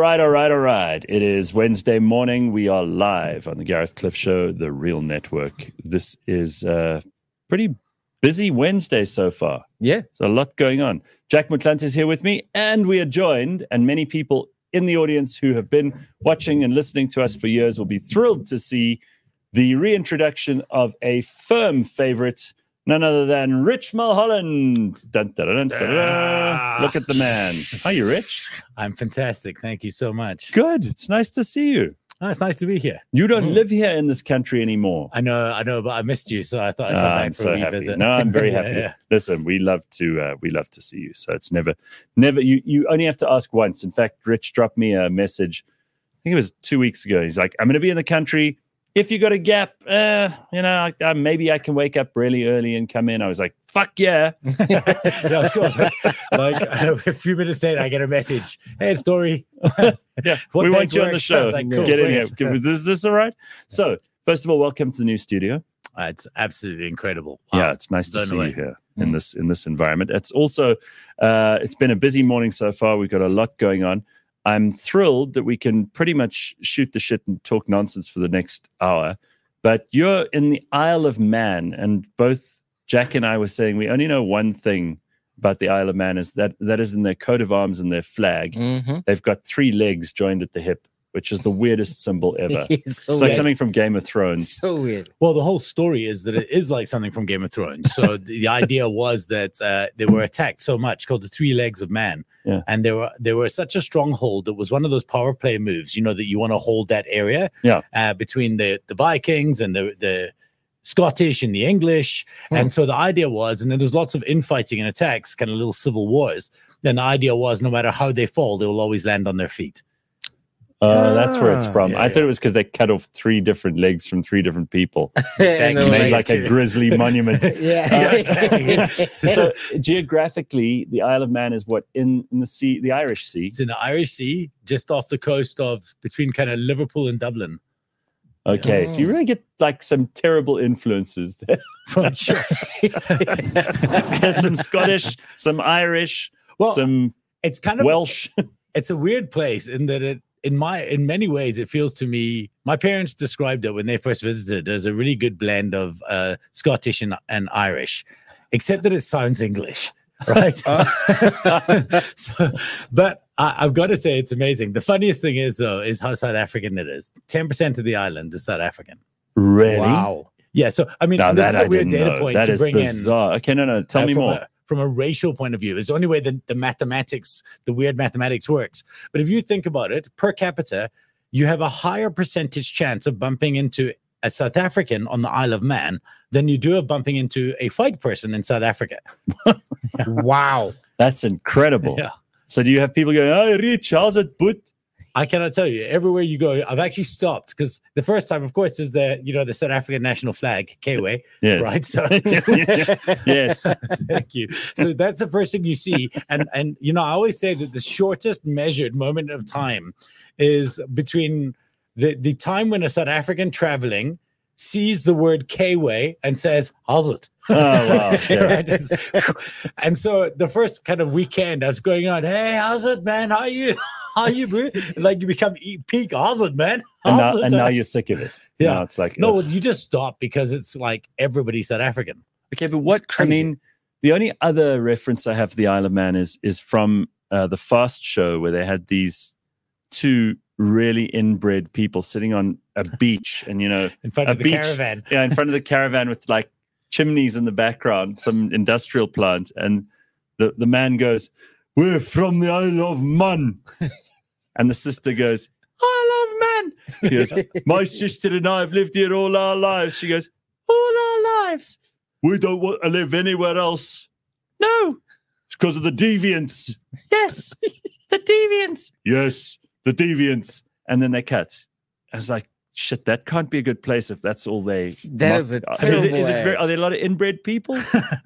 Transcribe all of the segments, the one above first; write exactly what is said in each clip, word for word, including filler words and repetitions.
right, all right, all right. It is Wednesday morning. We are live on the Gareth Cliff Show, the Real Network. This is a pretty busy Wednesday so far. Yeah. There's a lot going on. Jack McClunt is here with me, and we are joined, and many people in the audience who have been watching and listening to us for years will be thrilled to see the reintroduction of a firm favorite, none other than Rich Mulholland. Dun, dun, dun, dun, dun, dun. Ah. Look at the man. How are you, Rich? I'm fantastic. Thank you so much. Good. It's nice to see you. Oh, it's nice to be here. You don't Mm. live here in this country anymore. I know, I know, but I missed you, so I thought I'd Ah, come back I'm for so a wee happy. visit. No, I'm very Yeah, happy. yeah. Listen, we love to uh, we love to see you. So it's never, never. You you only have to ask once. In fact, Rich dropped me a message. I think it was two weeks ago. He's like, "I'm going to be in the country. If you got a gap, uh, you know, I, I, maybe I can wake up really early and come in." I was like, "Fuck yeah!" Yeah, of course. Like, like a few minutes later, I get a message. Hey, Story. Yeah, What we day want you on the works? I show. was like, cool, Get in here. great. Is this, is this all right? So, first of all, welcome to the new studio. Uh, it's absolutely incredible. Yeah, Wow. it's nice to Blown see away. you here in this in this environment. It's also uh, it's been a busy morning so far. We've got a lot going on. I'm thrilled that we can pretty much shoot the shit and talk nonsense for the next hour. But you're in the Isle of Man, and both Jack and I were saying we only know one thing about the Isle of Man is that that is in their coat of arms and their flag. Mm-hmm. They've got three legs joined at the hip, which is the weirdest symbol ever. It's so It's like weird. something from Game of Thrones. So weird. Well, the whole story is that it is like something from Game of Thrones. So the, the idea was that uh, they were attacked so much, called the Three Legs of Man, Yeah. and they were they were such a stronghold. That was one of those power play moves, you know, that you want to hold that area, Yeah. uh, between the the Vikings and the the Scottish and the English. Hmm. And so the idea was, and then there's lots of infighting and attacks, kind of little civil wars. Then the idea was, no matter how they fall, they will always land on their feet. Uh, that's where it's Ah, from. yeah, I thought it was because they cut off three different legs from three different people. And you they're Made like- like a grisly monument. yeah. Yeah, exactly. So geographically, the Isle of Man is what in, in the sea, the Irish Sea. It's in the Irish Sea, just off the coast of between kind of Liverpool and Dublin. Okay, so you really get like some terrible influences there. For sure. There's some Scottish, some Irish, Well, some It's kind of Welsh. it's a weird place in that it in my in many ways it feels to me, my parents described it when they first visited as a really good blend of uh Scottish and, and Irish, except that it sounds English, right? So, but I, I've got to say it's amazing. The funniest thing is though is how South African it is. ten percent of the island is South African. Really? Wow. Yeah, so I mean, Now this that is a I weird didn't data know. point That to is bring in. bizarre. Okay, no, no. Tell uh, me from more. A, from a racial point of view. It's the only way that the mathematics, the weird mathematics works. But if you think about it, per capita, you have a higher percentage chance of bumping into a South African on the Isle of Man than you do of bumping into a white person in South Africa. Wow. That's incredible. Yeah. So do you have people going, "Oh, Rich, how's it, but?" I cannot tell you. Everywhere you go, I've actually stopped because the first time, of course, is the you know the South African national flag, K-way, Yes. right? So Yes. Thank you. So that's the first thing you see, and and you know I always say that the shortest measured moment of time is between the the time when a South African traveling sees the word K-way and says, "How's it?" Oh, wow. Okay. Right? It's- and so the first kind of weekend I was going on, "Hey, how's it, man? How you? How you, bro?" Like you become e- peak, "How's it, man?" And How's now, it?" and now you're sick of it. Yeah. Now it's like, no, ugh. you just stop because it's like everybody's South African. Okay, but what I crazy. mean, the only other reference I have to the Isle of Man is is from uh, the Fast Show, where they had these two really inbred people sitting on a beach, and you know, In front A of the beach. caravan. yeah, in front of the caravan with like chimneys in the background, some industrial plant, and the the man goes, "We're from the Isle of Man," and the sister goes, "Isle of Man." He goes, "My sister and I have lived here all our lives." She goes, "All our lives. We don't want to live anywhere else." "No, it's because of the deviants." "Yes, the deviants." "Yes, the deviants." And then they cut. I was like, shit, that can't be a good place if that's all they. That must- is a Is it, terrible is it ad. very, are there a lot of inbred people?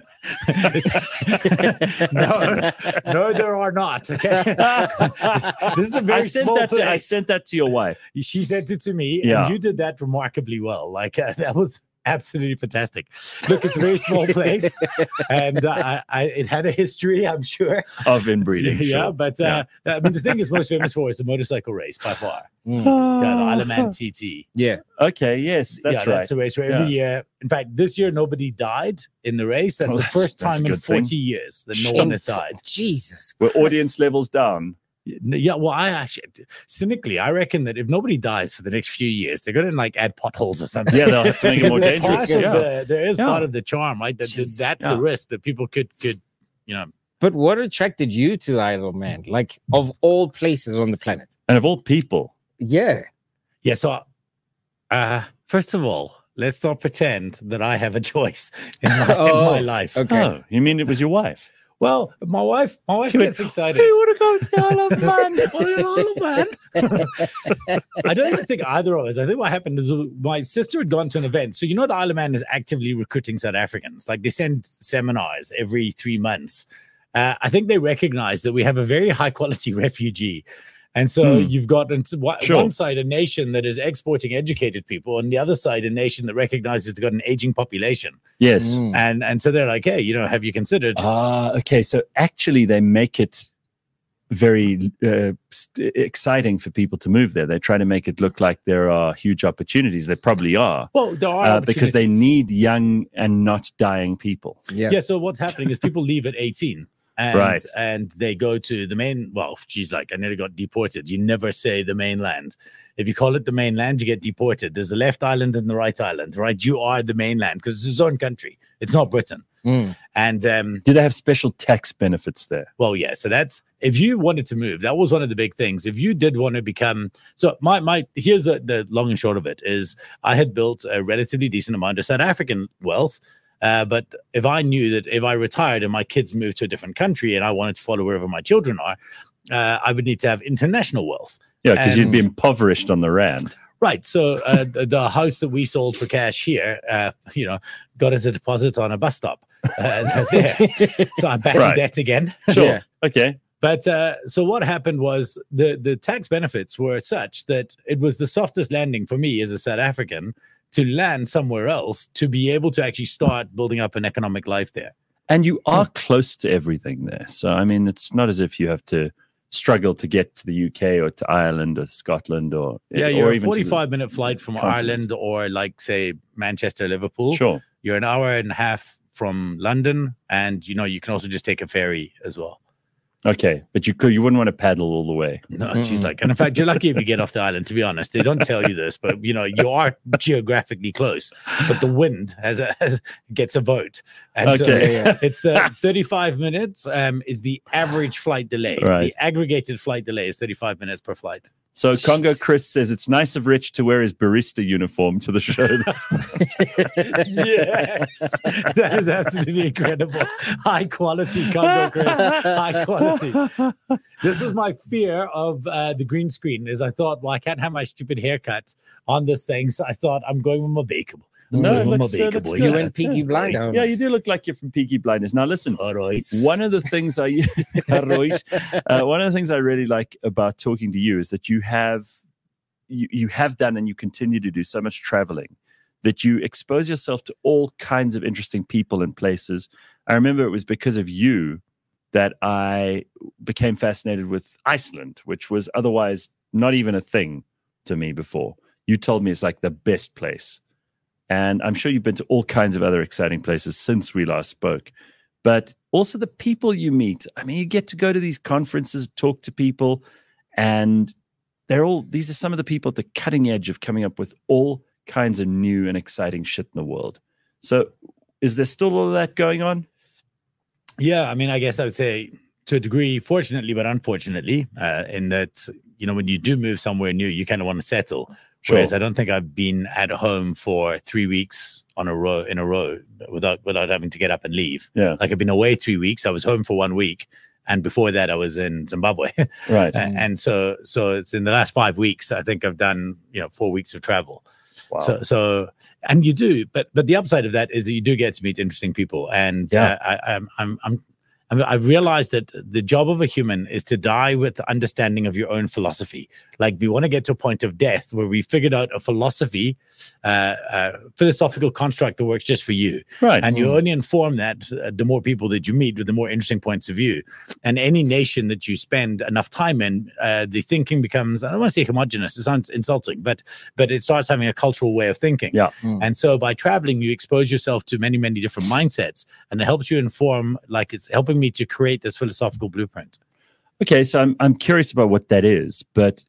no, no, there are not. Okay, this is a very I sent small that place. to, I sent that to your wife. She sent it to me, Yeah. and you did that remarkably well. Like uh, that was absolutely fantastic. Look, it's a very small place, and uh, I, I, it had a history, I'm sure, of inbreeding. yeah, sure. but uh, Yeah. I mean, the thing it's most famous for is the motorcycle race by far. Mm. Yeah, the Isle of Man T T. Yeah. Okay, yes, that's yeah, right. that's the race where every year. In fact, this year nobody died in the race. That's Oh, the that's- first that's a time in good thing. forty years that no one In has fo- died. Jesus. Were Christ. audience levels down? Yeah, well, I actually cynically, I reckon that if nobody dies for the next few years, they're going to like add potholes or something. Yeah, they'll have to make it more Because it's dangerous. part of Yeah. the- there is Yeah. part of the charm, right? That, that- Jeez. that's Yeah. the risk that people could could, you know. But what attracted you to the Isle of Man? Like, of all places on the planet? And of all people, Yeah. Yeah. So, uh, first of all, let's not pretend that I have a choice in my, in Oh, my life. Okay. oh, you mean it was your wife? Well, my wife, my wife You gets went, excited. "Hey, want to go to the Isle of Man? Oh, the Isle of Man. I don't even think either of us. I think what happened is uh, my sister had gone to an event. So you know the Isle of Man is actively recruiting South Africans. Like they send seminars every three months. Uh, I think they recognize that we have a very high quality refugee. And so Hmm. you've got on s- one Sure. one side a nation that is exporting educated people, and the other side a nation that recognizes they've got an aging population. Yes. Mm. And and so they're like, hey, you know, have you considered? Ah, okay. So actually, they make it very uh, st- exciting for people to move there. They try to make it look like there are huge opportunities. There probably are, well, there are uh, because they opportunities. need young and not dying people. Yeah. Yeah. So what's happening is people leave at eighteen. And, Right. and they go to the main. Well, she's like, I nearly got deported. You never say the mainland. If you call it the mainland, you get deported. There's the left island and the right island, right? You are the mainland because it's its own country. It's not Britain. Mm. And um, Do they have special tax benefits there? well, yeah. So that's if you wanted to move, that was one of the big things. If you did want to become, so my my here's the, the long and short of it is I had built a relatively decent amount of South African wealth. Uh, but if I knew that if I retired and my kids moved to a different country and I wanted to follow wherever my children are, uh, I would need to have international wealth. Yeah, because you'd be And- impoverished on the rand. Right. So uh, the, the house that we sold for cash here, uh, you know, got us a deposit on a bus stop. Uh, there. So I'm back Right. in debt again. Sure. Yeah. Okay. But uh, so what happened was the, the tax benefits were such that it was the softest landing for me as a South African to land somewhere else to be able to actually start building up an economic life there. And you are close to everything there. So, I mean, it's not as if you have to struggle to get to the U K or to Ireland or Scotland or, Yeah, or you're a even to the- forty-five minute flight from continent. Ireland or like say Manchester, Liverpool. Sure. You're an hour and a half from London, and you know you can also just take a ferry as well. Okay. But you could, you wouldn't want to paddle all the way. No, Mm-mm. she's like, and in fact, you're lucky if you get off the island. To be honest, they don't tell you this, but you know you are geographically close. But the wind has a has, gets a vote, and so Okay. Yeah, yeah. it's the thirty-five minutes um, is the average flight delay. Right. The aggregated flight delay is thirty-five minutes per flight. So Congo Jeez. Chris says it's nice of Rich to wear his barista uniform to the show. This Yes, that is absolutely incredible. High quality Congo, Chris. High quality. This was my fear of uh, the green screen. Is I thought, well, I can't have my stupid haircut on this thing, so I thought I'm going with my bakeable. I'm No, going it with my looks, uh, looks bakeable. good. You Yeah. went Peaky Blinders. yeah, you do look like you're from Peaky Blinders. Now, listen, All right. one of the things I Right. uh, one of the things I really like about talking to you is that you have you, you have done and you continue to do so much traveling that you expose yourself to all kinds of interesting people and places. I remember it was because of you that I became fascinated with Iceland, which was otherwise not even a thing to me before. You told me it's like the best place. And I'm sure you've been to all kinds of other exciting places since we last spoke. But also the people you meet. I mean, you get to go to these conferences, talk to people, and they're all, these are some of the people at the cutting edge of coming up with all kinds of new and exciting shit in the world. So is there still all of that going on? Yeah, I mean, I guess I would say to a degree, fortunately, but unfortunately, uh, in that, you know, when you do move somewhere new, you kind of want to settle. Sure. Whereas I don't think I've been at home for three weeks on a row in a row without without having to get up and leave. Yeah. Like I've been away three weeks. I was home for one week, and before that, I was in Zimbabwe. Right. A- and so, so it's in the last five weeks. I think I've done you know four weeks of travel. Wow. So, so, and you do, but but the upside of that is that you do get to meet interesting people, and Yeah. uh, I, I'm I'm I'm. I mean, I realized that the job of a human is to die with the understanding of your own philosophy. Like we want to get to a point of death where we figured out a philosophy, uh, uh, philosophical construct that works just for you. Right. And you Mm. only inform that uh, the more people that you meet with the more interesting points of view. And any nation that you spend enough time in, uh, the thinking becomes, I don't want to say homogenous, it sounds insulting, but but it starts having a cultural way of thinking. Yeah. Mm. And so by traveling, you expose yourself to many, many different mindsets, and it helps you inform, like it's helping me to create this philosophical blueprint. Okay, so I'm I'm curious about what that is, but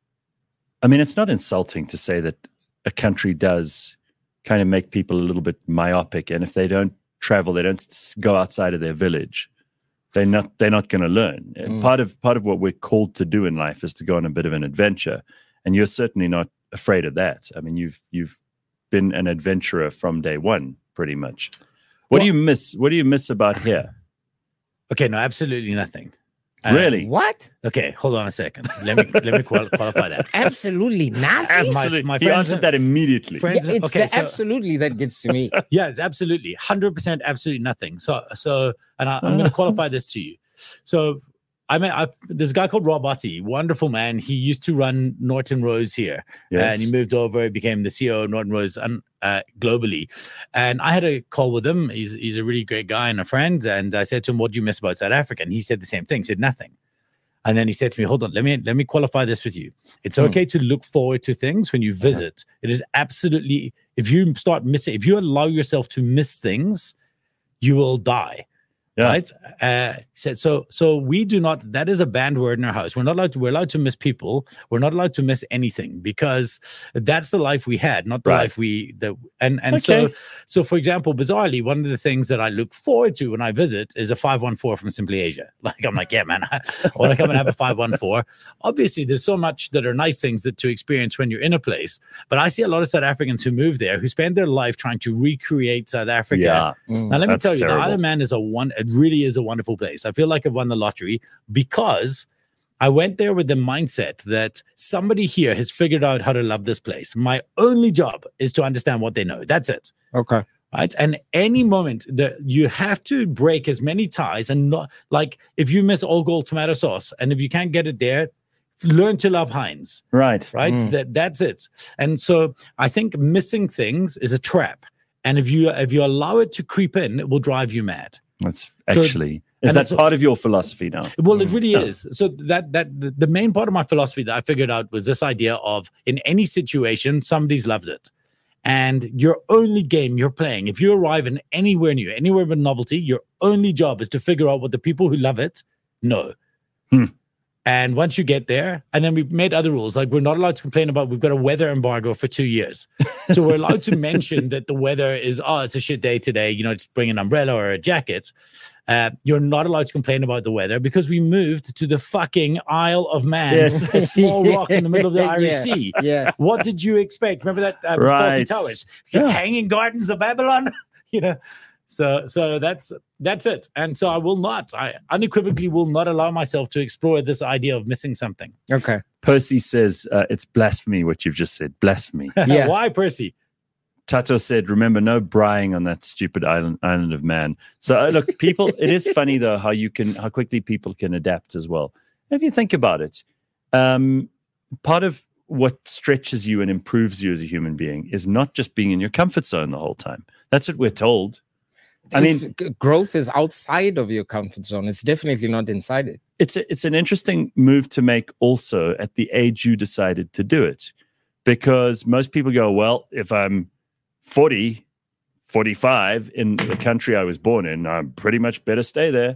I mean, it's not insulting to say that a country does kind of make people a little bit myopic, and if they don't travel, they don't s- go outside of their village, they're not they're not going to learn. And Mm. Part of part of what we're called to do in life is to go on a bit of an adventure, and you're certainly not afraid of that. I mean, you've you've been an adventurer from day one, pretty much. What do Well- you miss? What do you miss about here? Okay, no, absolutely nothing. Uh, Really? What? Okay, hold on a second. Let me let me qual- qualify that. Absolutely nothing. Absolutely. my he friends- answered that immediately. friends- Yeah, it's okay, the so- absolutely that gets to me. Yeah, it's absolutely one hundred percent absolutely nothing. So so and I, I'm going to qualify this to you. So I mean, I've, there's a guy called Rob Otti, wonderful man. He used to run Norton Rose here, Yes. and he moved over, became the C E O of Norton Rose um, uh, globally. And I had a call with him. He's he's a really great guy and a friend. And I said to him, "What do you miss about South Africa?" And he said the same thing. He said nothing. And then he said to me, "Hold on, let me let me qualify this with you. It's Hmm. okay to look forward to things when you visit. It is absolutely, if you start missing, if you allow yourself to miss things, you will die." Yeah. Right? Uh, said so. So we do not. That is a banned word in our house. We're not allowed to. We're allowed to miss people. We're not allowed to miss anything because that's the life we had, not the Right. life we. The and and so Okay. so for example, bizarrely, one of the things that I look forward to when I visit is a five one four from Simply Asia. Like I'm like, yeah, man, I, I want to come and have a five one four. Obviously, there's so much that are nice things that to experience when you're in a place. But I see a lot of South Africans who move there who spend their life trying to recreate South Africa. Yeah. Mm. Now, let me That's tell you, terrible. the Isle of Man is a one. It really is a wonderful place. I feel like I've won the lottery because I went there with the mindset that somebody here has figured out how to love this place. My only job is to understand what they know. That's it. Okay. Right. And any moment that you have to break as many ties and not like if you miss all gold tomato sauce and if you can't get it there, learn to love Heinz. Right. Right. Mm. That that's it. And so I think missing things is a trap. And if you if you allow it to creep in, it will drive you mad. That's So- actually is and that it's- part of your philosophy now? Well, it really Yeah. is. So that that the, the main part of my philosophy that I figured out was this idea of in any situation, somebody's loved it. And your only game you're playing, if you arrive in anywhere new, anywhere with novelty, your only job is to figure out what the people who love it know. Hmm. And once you get there, and then we've made other rules, like we're not allowed to complain about, we've got a weather embargo for two years. So we're allowed to mention that the weather is, oh, it's a shit day today, you know, just bring an umbrella or a jacket. Uh, you're not allowed to complain about the weather because we moved to the fucking Isle of Man, Yes. a small rock in the middle of the Irish Yeah. Sea. Yeah. What did you expect? Remember that uh, Right. Faulty Towers, Yeah. Hanging Gardens of Babylon? you know, so so that's that's it. And so I will not, I unequivocally will not allow myself to explore this idea of missing something. Okay. Percy says uh, it's blasphemy what you've just said. Blasphemy. Yeah. Why, Percy? Tato said, remember, no brying on that stupid island island of man. So uh, look, people, it is funny though how you can how quickly people can adapt as well. If you think about it, um, part of what stretches you and improves you as a human being is not just being in your comfort zone the whole time. That's what we're told. I mean, If g- growth is outside of your comfort zone. It's definitely not inside it. it's a, it's an interesting move to make also at the age you decided to do it, because most people go, well, if I'm forty, forty-five in the country I was born in, I'm pretty much better stay there.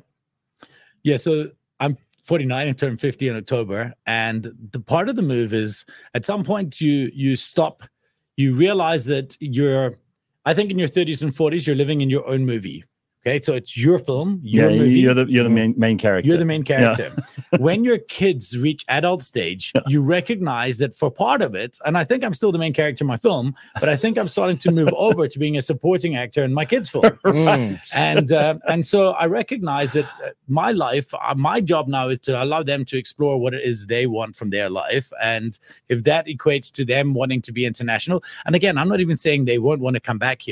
Yeah, so I'm forty-nine and turned fifty in October. And the part of the move is at some point you you stop, you realize that you're, I think in your thirties and forties, you're living in your own movie. Okay, so it's your film, your yeah, movie. you're the you're the main main character. You're the main character. When your kids reach adult stage, you recognize that for part of it, and I think I'm still the main character in my film, but I think I'm starting to move over to being a supporting actor in my kids' film. Mm. And uh, and so I recognize that uh, my life, uh, my job now is to allow them to explore what it is they want from their life, and if that equates to them wanting to be international. And again, I'm not even saying they won't want to come back here.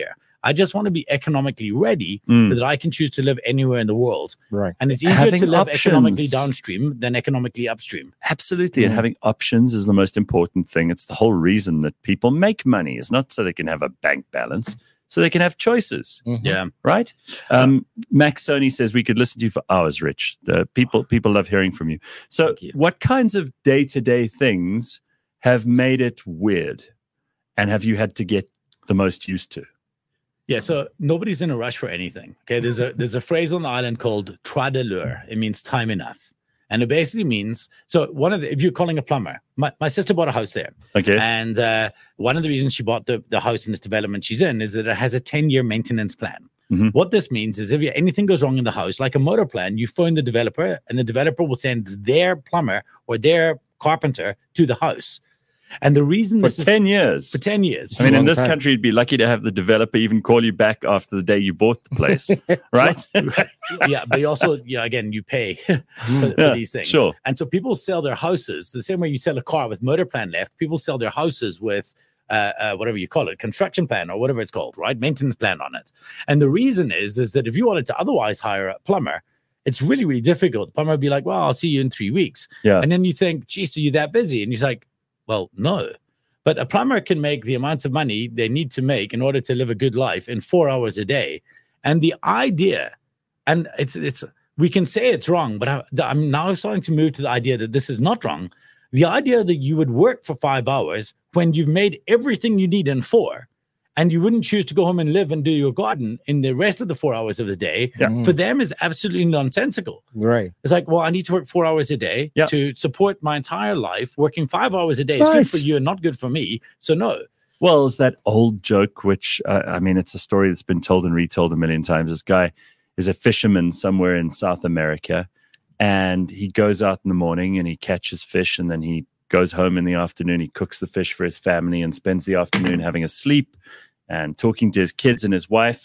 I just want to be economically ready Mm. so that I can choose to live anywhere in the world. Right. And it's easier Having to live options. economically downstream than economically upstream. Absolutely. And Yeah. having options is the most important thing. It's the whole reason that people make money. It's not so they can have a bank balance, so they can have choices, Mhm. Yeah. right? Um, Max Sony says we could listen to you for hours, Rich. The people people love hearing from you. So Thank you. what kinds of day-to-day things have made it weird and have you had to get the most used to? Yeah, so nobody's in a rush for anything. Okay, there's a there's a phrase on the island called "trois de l'heure." It means time enough, and it basically means so. One of the if you're calling a plumber, my, my sister bought a house there, Okay. and uh, one of the reasons she bought the the house in this development she's in is that it has a ten year maintenance plan. Mhm. What this means is if you, anything goes wrong in the house, like a motor plan, you phone the developer, and the developer will send their plumber or their carpenter to the house. And the reason For this is ten years. for ten years, I mean, a in long this time. country, you'd be lucky to have the developer even call you back after the day you bought the place, right? yeah, but you also, yeah, again, you pay for, for Yeah, these things. sure. And so people sell their houses the same way you sell a car with motor plan left. People sell their houses with uh, uh, whatever you call it, construction plan or whatever it's called, right? Maintenance plan on it. And the reason is, is that if you wanted to otherwise hire a plumber, it's really, really difficult. The plumber would be like, well, I'll see you in three weeks. Yeah. And then you think, geez, are you that busy? And he's like, well, no. But a plumber can make the amount of money they need to make in order to live a good life in four hours a day. And the idea, and it's it's we can say it's wrong, but I, I'm now starting to move to the idea that this is not wrong. The idea that you would work for five hours when you've made everything you need in four, and you wouldn't choose to go home and live and do your garden in the rest of the four hours of the day, Yeah. for them is absolutely nonsensical. Right. It's like, well, I need to work four hours a day Yeah. to support my entire life. Working five hours a day is Right. good for you and not good for me. So no. Well, it's that old joke, which, uh, I mean, it's a story that's been told and retold a million times. This guy is a fisherman somewhere in South America, and he goes out in the morning and he catches fish, and then he goes home in the afternoon. He cooks the fish for his family and spends the afternoon having a sleep and talking to his kids and his wife.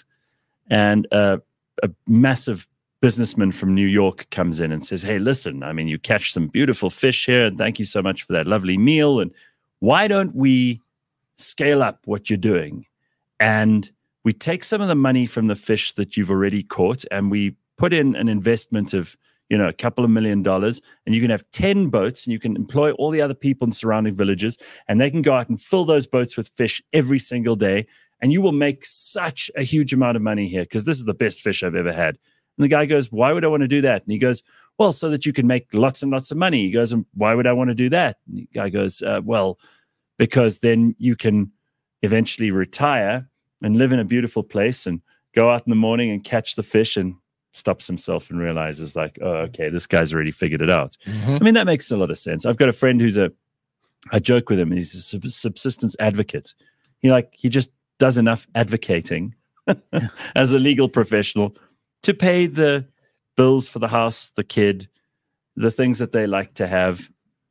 And uh, a massive businessman from New York comes in and says, hey, listen, I mean, you catch some beautiful fish here, and thank you so much for that lovely meal. And why don't we scale up what you're doing? And we take some of the money from the fish that you've already caught, and we put in an investment of, you know, a couple of million dollars, and you can have ten boats, and you can employ all the other people in surrounding villages, and they can go out and fill those boats with fish every single day. And you will make such a huge amount of money here because this is the best fish I've ever had. And the guy goes, why would I want to do that? And he goes, well, so that you can make lots and lots of money. He goes, and why would I want to do that? And the guy goes, uh, well, because then you can eventually retire and live in a beautiful place and go out in the morning and catch the fish, and stops himself and realizes like, oh, okay, this guy's already figured it out. Mhm. I mean, that makes a lot of sense. I've got a friend who's a, I joke with him, he's a sub- subsistence advocate. He like, he just does enough advocating as a legal professional to pay the bills for the house, the kid, the things that they like to have.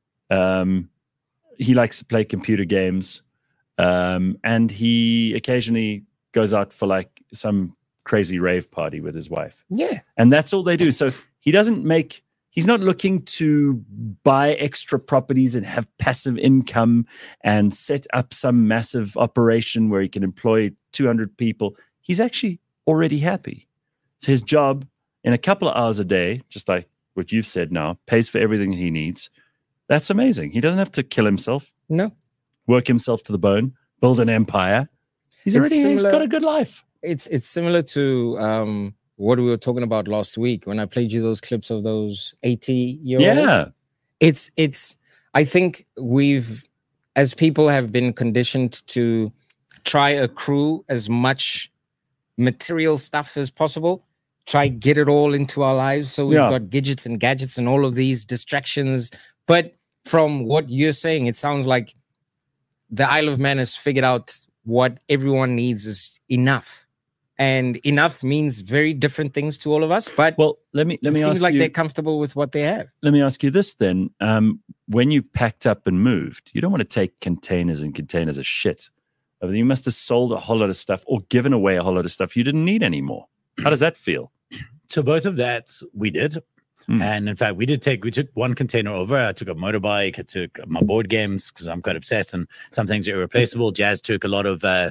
Um, he likes to play computer games. Um, and he occasionally goes out for like some crazy rave party with his wife. Yeah. And that's all they do. So he doesn't make, he's not looking to buy extra properties and have passive income and set up some massive operation where he can employ two hundred people. He's actually already happy. So his job in a couple of hours a day, just like what you've said now, pays for everything he needs. That's amazing. He doesn't have to kill himself, No. work himself to the bone, build an empire. He's It's already he's similar- got a good life. It's it's similar to um what we were talking about last week when I played you those clips of those eighty year olds. Yeah. It's it's I think we've as people have been conditioned to try accrue as much material stuff as possible, try get it all into our lives. So we've Yeah. got gadgets and gadgets and all of these distractions. But from what you're saying, it sounds like the Isle of Man has figured out what everyone needs is enough. And enough means very different things to all of us. But Well, let me let it me seems ask like you. they're comfortable with what they have. Let me ask you this then. Um, when you packed up and moved, you don't want to take containers and containers of shit. I mean, you must have sold a whole lot of stuff or given away a whole lot of stuff you didn't need anymore. How does that feel? So both of that we did. Hmm. And in fact, we did take, we took one container over. I took a motorbike. I took my board games because I'm quite obsessed and some things are irreplaceable. Jazz took a lot of, uh,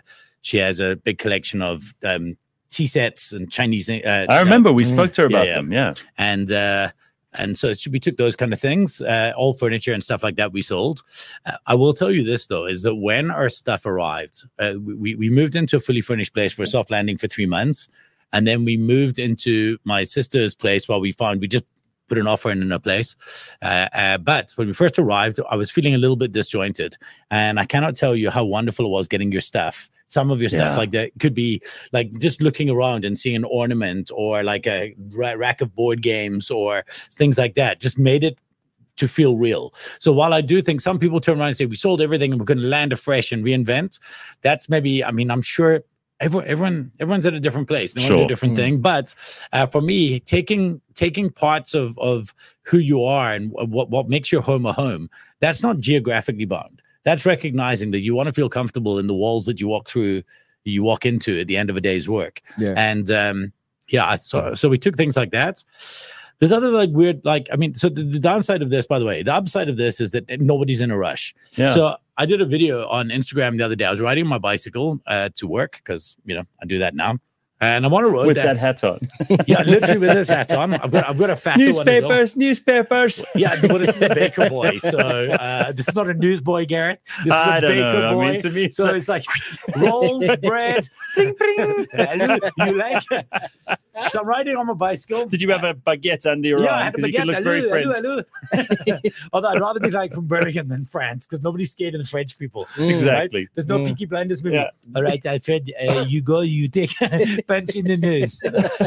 She has a big collection of um, tea sets and Chinese. Uh, I remember we uh, spoke to her about yeah, yeah. them. Yeah. and uh, and so we took those kind of things, uh, all furniture and stuff like that. We sold. Uh, I will tell you this though, is that when our stuff arrived, uh, we we moved into a fully furnished place for a soft landing for three months, and then we moved into my sister's place while we found we just put an offer in in a place. Uh, uh, but when we first arrived, I was feeling a little bit disjointed, and I cannot tell you how wonderful it was getting your stuff. Some of your stuff Yeah. like that could be like just looking around and seeing an ornament or like a ra- rack of board games or things like that just made it to feel real. So while I do think some people turn around and say we sold everything and we're going to land afresh and reinvent, that's maybe, I mean, I'm sure everyone, everyone, everyone's at a different place. They want to do Sure. a different Mm. thing. But uh, for me, taking taking parts of of who you are and what what makes your home a home, that's not geographically bound. That's recognizing that you want to feel comfortable in the walls that you walk through, you walk into at the end of a day's work. Yeah. And um, yeah, so so we took things like that. There's other like weird, like I mean, so the, the downside of this, by the way, the upside of this is that nobody's in a rush. Yeah. So I did a video on Instagram the other day. I was riding my bicycle uh, to work because you know I do that now, and I'm on a road With that, that hat on. yeah, literally with this hat on. I've got I've got a fatter one as well. newspapers, newspapers. Yeah, well, this is a baker boy. So uh, this is not a newsboy, Garrett. This is I a don't baker know. boy. I mean, to me, it's so like- it's like rolls, bread, pring, pring. Hello, you like it? So I'm riding on my bicycle. Did you have a baguette under your Yeah, arm? I had a 'Cause you could baguette. look very Hello, French. hello, hello. Although I'd rather be like from Bergen than France because nobody's scared of the French people. Mm. Exactly. Right? There's no Mm. Peaky Blinders movie. Yeah. All right, Alfred, uh, you go, you take a punch in the nose.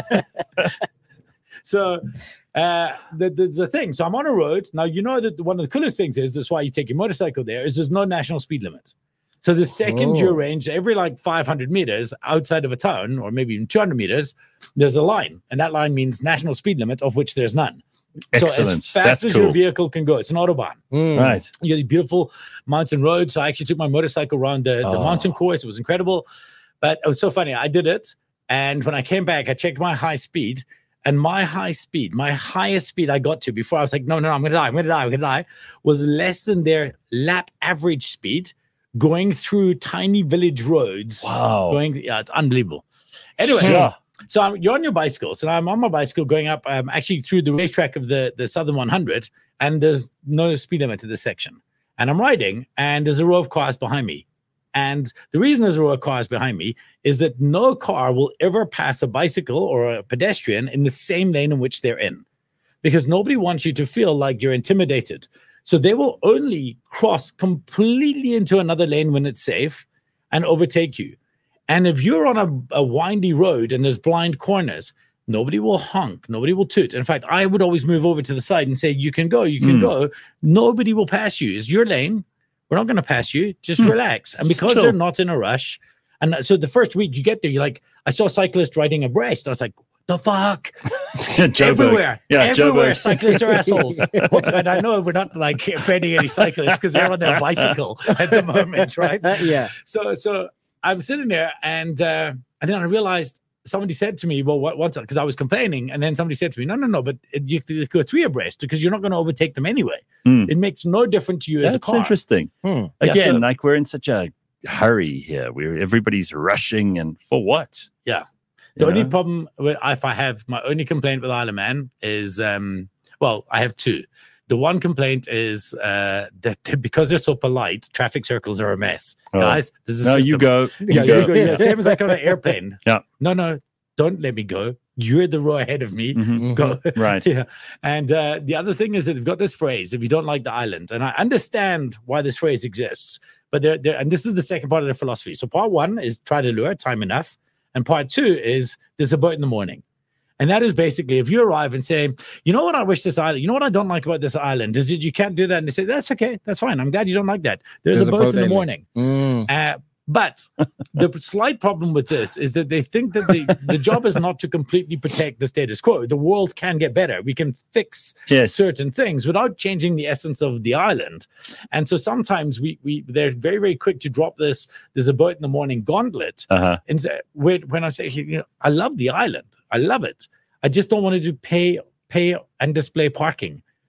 So uh, the, there's a thing. So I'm on a road. Now, you know that one of the coolest things is, that's why you take your motorcycle there, is there's no national speed limit. So the second Oh. you're range, every like five hundred meters outside of a town, or maybe even two hundred meters, there's a line. And that line means national speed limit, of which there's none. So Excellent. as fast That's as cool. your vehicle can go, it's an Autobahn. Mm. Right. You got these beautiful mountain roads. So I actually took my motorcycle around the, the Oh. mountain course. It was incredible. But it was so funny. I did it. And when I came back, I checked my high speed. And my high speed, my highest speed I got to before I was like, no, no, no, I'm going to die. I'm going to die. I'm going to die. Was less than their lap average speed going through tiny village roads. Wow. Going, yeah, it's unbelievable. Anyway, Yeah. so I'm, you're on your bicycle. So I'm on my bicycle going up um, actually through the racetrack of the, the Southern one hundred. And there's no speed limit to this section. And I'm riding and there's a row of cars behind me. And the reason there's a row of cars behind me is that no car will ever pass a bicycle or a pedestrian in the same lane in which they're in, because nobody wants you to feel like you're intimidated. So they will only cross completely into another lane when it's safe and overtake you. And if you're on a, a windy road and there's blind corners, nobody will honk, nobody will toot. In fact, I would always move over to the side and say, you can go, you can Mm. go. Nobody will pass you. It's your lane. We're not going to pass you. Just Hmm. relax. And because Chill. they're not in a rush. And so the first week you get there, you're like, I saw cyclists riding abreast. I was like, the fuck? Joburg. Everywhere. Yeah, Everywhere. Joburg. Cyclists are assholes. And I know we're not like offending any cyclists because they're on their bicycle at the moment, right? Uh, yeah. So so I'm sitting there and uh, and then I realized somebody said to me, well, what, what's that? Because I was complaining. And then somebody said to me, no, no, no, but it, you could go three abreast because you're not going to overtake them anyway. Mm. It makes no difference to you as a That's car. interesting. Hmm. Yeah, Again, so- like we're in such a hurry here. We're everybody's rushing, and for what? Yeah. You The only know? problem with, if I have my only complaint with Isle of Man is, um, well, I have two. The one complaint is uh, that they- because they're so polite, traffic circles are a mess. Oh. Guys, this is a No, system. you go. You Yeah, go. you go. Yeah, same as like on an airplane. Yeah. No, no, don't let me go. You're the row ahead of me. Mhm. Go. Right. Yeah. And uh, the other thing is that they've got this phrase, if you don't like the island, and I understand why this phrase exists, but they're, they're and this is the second part of their philosophy. So part one is try to lure, time enough. And part two is there's a boat in the morning. And that is basically if you arrive and say, you know what I wish this island, you know what I don't like about this island is that you can't do that. And they say, that's okay. That's fine. I'm glad you don't like that. There's, There's a a boat boat in the daily. morning. Mm. Uh, but the slight problem with this is that they think that the, the job is not to completely protect the status quo. The world can get better. We can fix Yes. certain things without changing the essence of the island. And so sometimes we we they're very, very quick to drop this, there's a boat in the morning gauntlet. Uh-huh. And say, when when I say, you know, I love the island. I love it. I just don't want to do pay, pay and display parking.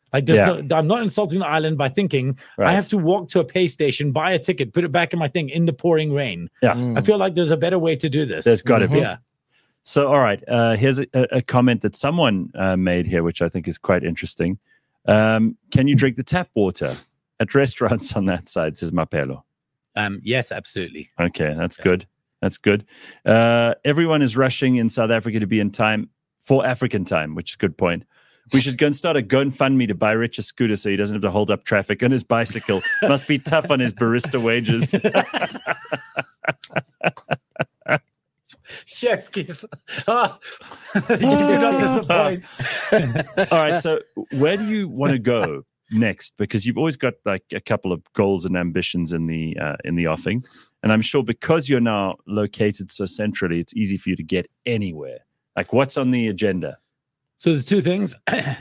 Like, there's Yeah. no, I'm not insulting the island by thinking Right. I have to walk to a pay station, buy a ticket, put it back in my thing in the pouring rain. Yeah. Mm. I feel like there's a better way to do this. There's got to Mhm. be. Yeah. So, all right. Uh, here's a, a comment that someone uh, made here, which I think is quite interesting. Um, can you drink the tap water at restaurants on that side? Says Mapelo. Um, yes, absolutely. Okay, that's Yeah. good. That's good. Uh, everyone is rushing in South Africa to be in time for African time, which is a good point. We should go and start a GoFundMe to buy Rich a scooter so he doesn't have to hold up traffic on his bicycle. Must be tough on his barista wages. Chef's kiss. Ah, you do not disappoint. All right. So, where do you want to go next? Because you've always got like a couple of goals and ambitions in the uh, in the offing, and I'm sure because you're now located so centrally, it's easy for you to get anywhere. Like, what's on the agenda? So there's two things.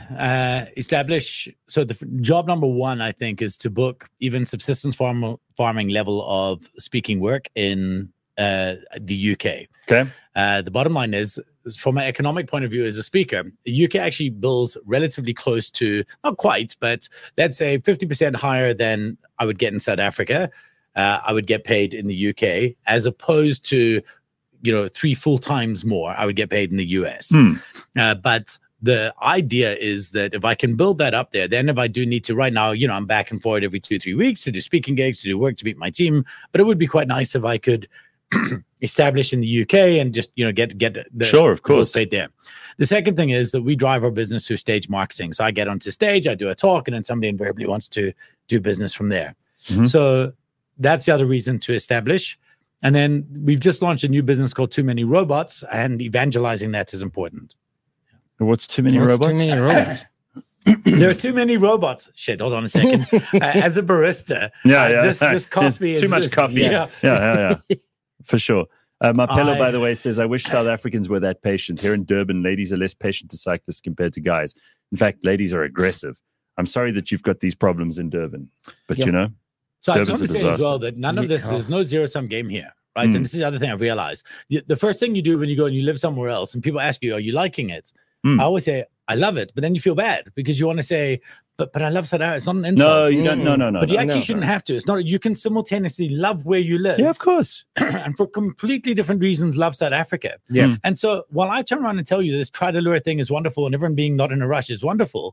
Uh, establish. So the f- job number one, I think, is to book even subsistence farm, farming level of speaking work in uh, the U K. Okay. Uh, the bottom line is, from an economic point of view, as a speaker, the U K actually bills relatively close to, not quite, but let's say fifty percent higher than I would get in South Africa. Uh, I would get paid in the U K, as opposed to, you know, three full times more I would get paid in the U S. Hmm. Uh, but the idea is that if I can build that up there, then if I do need to, right now, you know, I'm back and forth every two, three weeks to do speaking gigs, to do work, to meet my team. But it would be quite nice if I could establish in the U K and just, you know, get get the Sure, of the bills course. paid there. The second thing is that we drive our business through stage marketing. So I get onto stage, I do a talk, and then somebody invariably wants to do business from there. Mhm. So that's the other reason to establish. And then we've just launched a new business called Too Many Robots, and evangelizing that is important. What's too many What's robots? too many robots? There are too many robots. Shit, hold on a second. Uh, as a barista, Yeah, uh, yeah. this, this coffee Too is much just- coffee. Yeah. Yeah, yeah, yeah. For sure. Uh, Marpello, I- by the way, says, I wish South Africans were that patient. Here in Durban, ladies are less patient to cyclists compared to guys. In fact, ladies are aggressive. I'm sorry that you've got these problems in Durban, but Yeah. you know, So I just want Durban's to a say as disaster. well that none of Yeah. this, there's no zero sum game here, right? Mm. And this is the other thing I've realized. The, the first thing you do when you go and you live somewhere else and people ask you, are you liking it? Mm. I always say, I love it. But then you feel bad because you want to say, but but I love South Africa. It's not an no, insult. you don't. No, no, no. but you no, actually no, shouldn't no. have to. It's not, you can simultaneously love where you live Yeah, of course. and for completely different reasons love South Africa. Yeah. Mm. And so while I turn around and tell you this try to lure thing is wonderful and everyone being not in a rush is wonderful,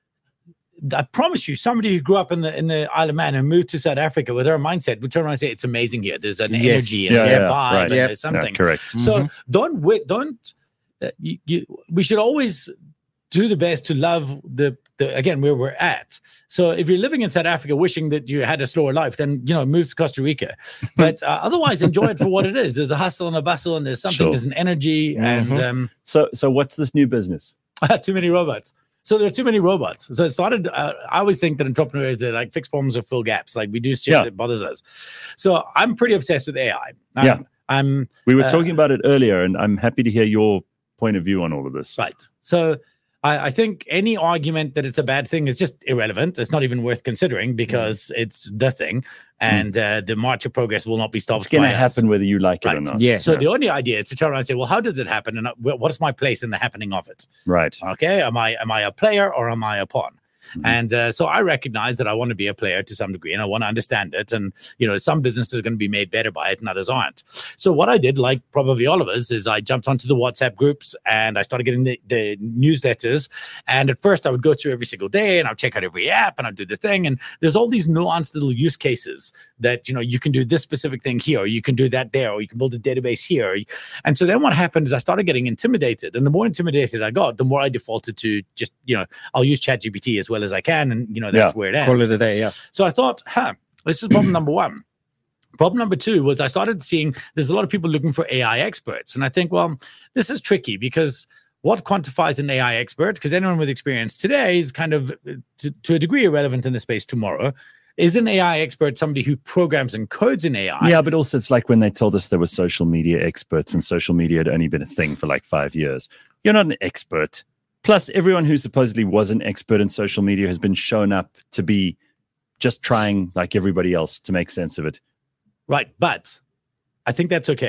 I promise you, somebody who grew up in the in the Isle of Man and moved to South Africa with their mindset would turn around and say, it's amazing here. There's an Yes. energy and Yeah, there's a yeah, vibe right. and Yep. there's Yeah, something. correct. So Mhm. don't wait, don't uh, you, you, we should always do the best to love the, the again where we're at. So if you're living in South Africa wishing that you had a slower life, then you know move to Costa Rica. But uh, otherwise, enjoy it for what it is. There's a hustle and a bustle, and there's something. Sure. There's an energy, and Mhm. um, So, so what's this new business? too many robots. So there are too many robots. So it started. Uh, I always think that entrepreneurs are like fix problems or fill gaps. Like we do shit Yeah. that bothers us. So I'm pretty obsessed with A I. I'm, Yeah. I'm We were Uh, talking about it earlier, and I'm happy to hear your point of view on all of this. right. So I, I think any argument that it's a bad thing is just irrelevant. It's not even worth considering because it's the thing, and uh, the march of progress will not be stopped. It's going to by us. happen whether you like it or Right. not. Yeah. So the only idea is to turn around and say, well, how does it happen, and uh, wh- what is my place in the happening of it? Right. Okay, am I am I a player or am I a pawn? Mhm. And uh, so I recognize that I want to be a player to some degree, and I want to understand it. And you know, some businesses are going to be made better by it, and others aren't. So what I did, like probably all of us, is I jumped onto the WhatsApp groups and I started getting the, the newsletters. And at first, I would go through every single day, and I'd check out every app, and I'd do the thing. And there's all these nuanced little use cases that you know you can do this specific thing here, or you can do that there, or you can build a database here. And so then what happened is I started getting intimidated, and the more intimidated I got, the more I defaulted to just you know I'll use ChatGPT as well as I can, and you know that's Yeah. where it ends. Call it a day. Yeah. So I thought, huh, this is problem number one. Problem number two was I started seeing there's a lot of people looking for A I experts, and I think, well, this is tricky because what quantifies an A I expert? Because anyone with experience today is kind of uh, to, to a degree irrelevant in the space tomorrow. Is an A I expert somebody who programs and codes in A I? Yeah, but also it's like when they told us there were social media experts and social media had only been a thing for like five years. You're not an expert. Plus, everyone who supposedly was an expert in social media has been shown up to be just trying like everybody else to make sense of it. Right. But I think that's okay.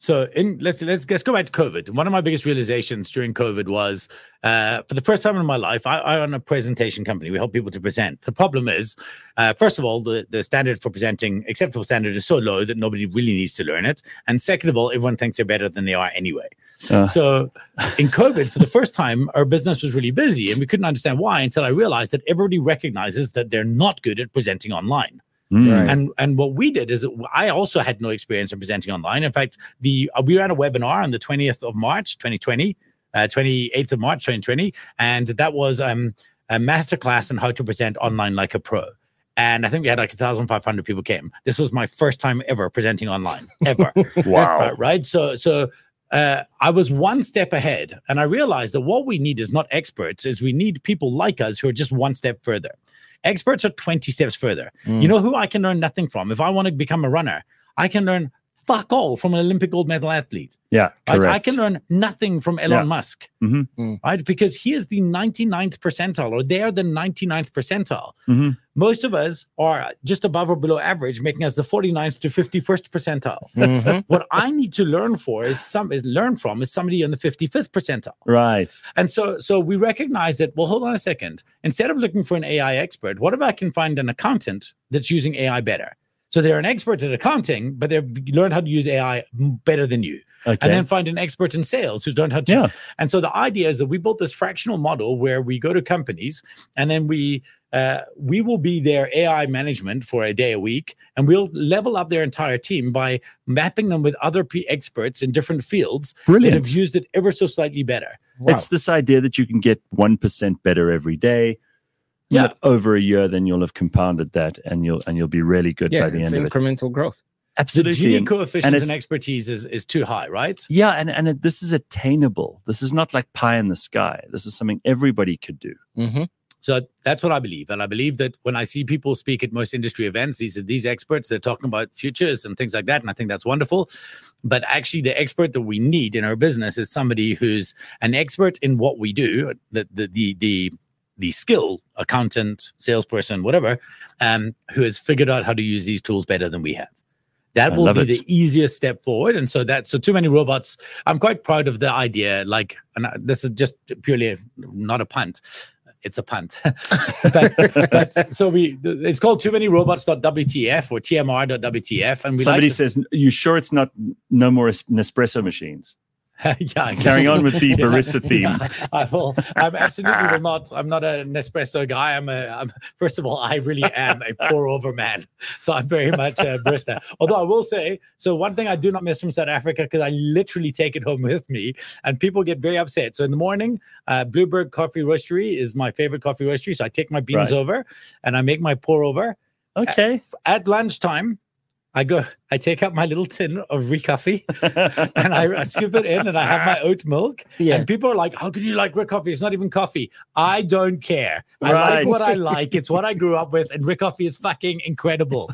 So in let's let's let's go back to COVID. One of my biggest realizations during COVID was, uh, for the first time in my life, I, I own a presentation company. We help people to present. The problem is, uh, first of all, the, the standard for presenting, acceptable standard, is so low that nobody really needs to learn it. And second of all, everyone thinks they're better than they are anyway. Uh. So in COVID, for the first time, our business was really busy, and we couldn't understand why until I realized that everybody recognizes that they're not good at presenting online. Mm. Right. And and what we did is I also had no experience in presenting online. In fact, the uh, we ran a webinar on the twentieth of March, twenty twenty, uh, twenty-eighth of March, twenty twenty, and that was um, a masterclass on how to present online like a pro. And I think we had like one thousand five hundred people came. This was my first time ever presenting online, ever. Wow. Uh, right? So so uh, I was one step ahead, and I realized that what we need is not experts, is we need people like us who are just one step further. Experts are twenty steps further. Mm. You know who I can learn nothing from? If I want to become a runner, I can learn fuck all from an Olympic gold medal athlete. Yeah, correct. I, I can learn nothing from Elon yeah. Musk, mm-hmm. mm. right? Because he is the ninety-ninth percentile, or they are the ninety-ninth percentile. Mm-hmm. Most of us are just above or below average, making us the forty-ninth to fifty-first percentile. Mm-hmm. What I need to learn for is some is learn from is somebody in the fifty-fifth percentile. Right. And so so we recognize that, well, hold on a second. Instead of looking for an A I expert, what if I can find an accountant that's using A I better? So they're an expert at accounting, but they've learned how to use A I better than you. Okay. And then find an expert in sales who's learned how to. Yeah. And so the idea is that we built this fractional model where we go to companies and then we uh, we will be their A I management for a day a week, and we'll level up their entire team by mapping them with other P experts in different fields. Brilliant. That have used it ever so slightly better. Wow. It's this idea that you can get one percent better every day. Yeah, like over a year, then you'll have compounded that, and you'll and you'll be really good yeah, by the end of it. It's incremental growth. Absolutely, the Gini coefficient and, and expertise is is too high, right? Yeah, and and it, this is attainable. This is not like pie in the sky. This is something everybody could do. Mm-hmm. So that's what I believe, and I believe that when I see people speak at most industry events, these are these experts. They're talking about futures and things like that, and I think that's wonderful. But actually, the expert that we need in our business is somebody who's an expert in what we do. The the the the the skill, accountant, salesperson, whatever, um, who has figured out how to use these tools better than we have. That I will be it. the easiest step forward. And so that, so too many robots, I'm quite proud of the idea. Like, and this is just purely a, not a punt. It's a punt. but, but so we, it's called too many robots dot W T F or T M R dot W T F. And we somebody like to, says, you sure it's not no more Nespresso machines? yeah, carrying on with the barista yeah, theme. Yeah, I will. I'm absolutely will not. I'm not a Nespresso guy. I'm a. I'm, first of all, I really am a pour over man. So I'm very much a barista. Although I will say, so one thing I do not miss from South Africa, because I literally take it home with me, and people get very upset. So in the morning, uh, Bluebird Coffee Roastery is my favorite coffee roastery. So I take my beans right. over and I make my pour over. Okay. At, at lunchtime, I go, I take out my little tin of Rick coffee and I, I scoop it in and I have my oat milk. Yeah. And people are like, how could you like Rick coffee? It's not even coffee. I don't care. I right. like what I like. It's what I grew up with. And Rick coffee is fucking incredible.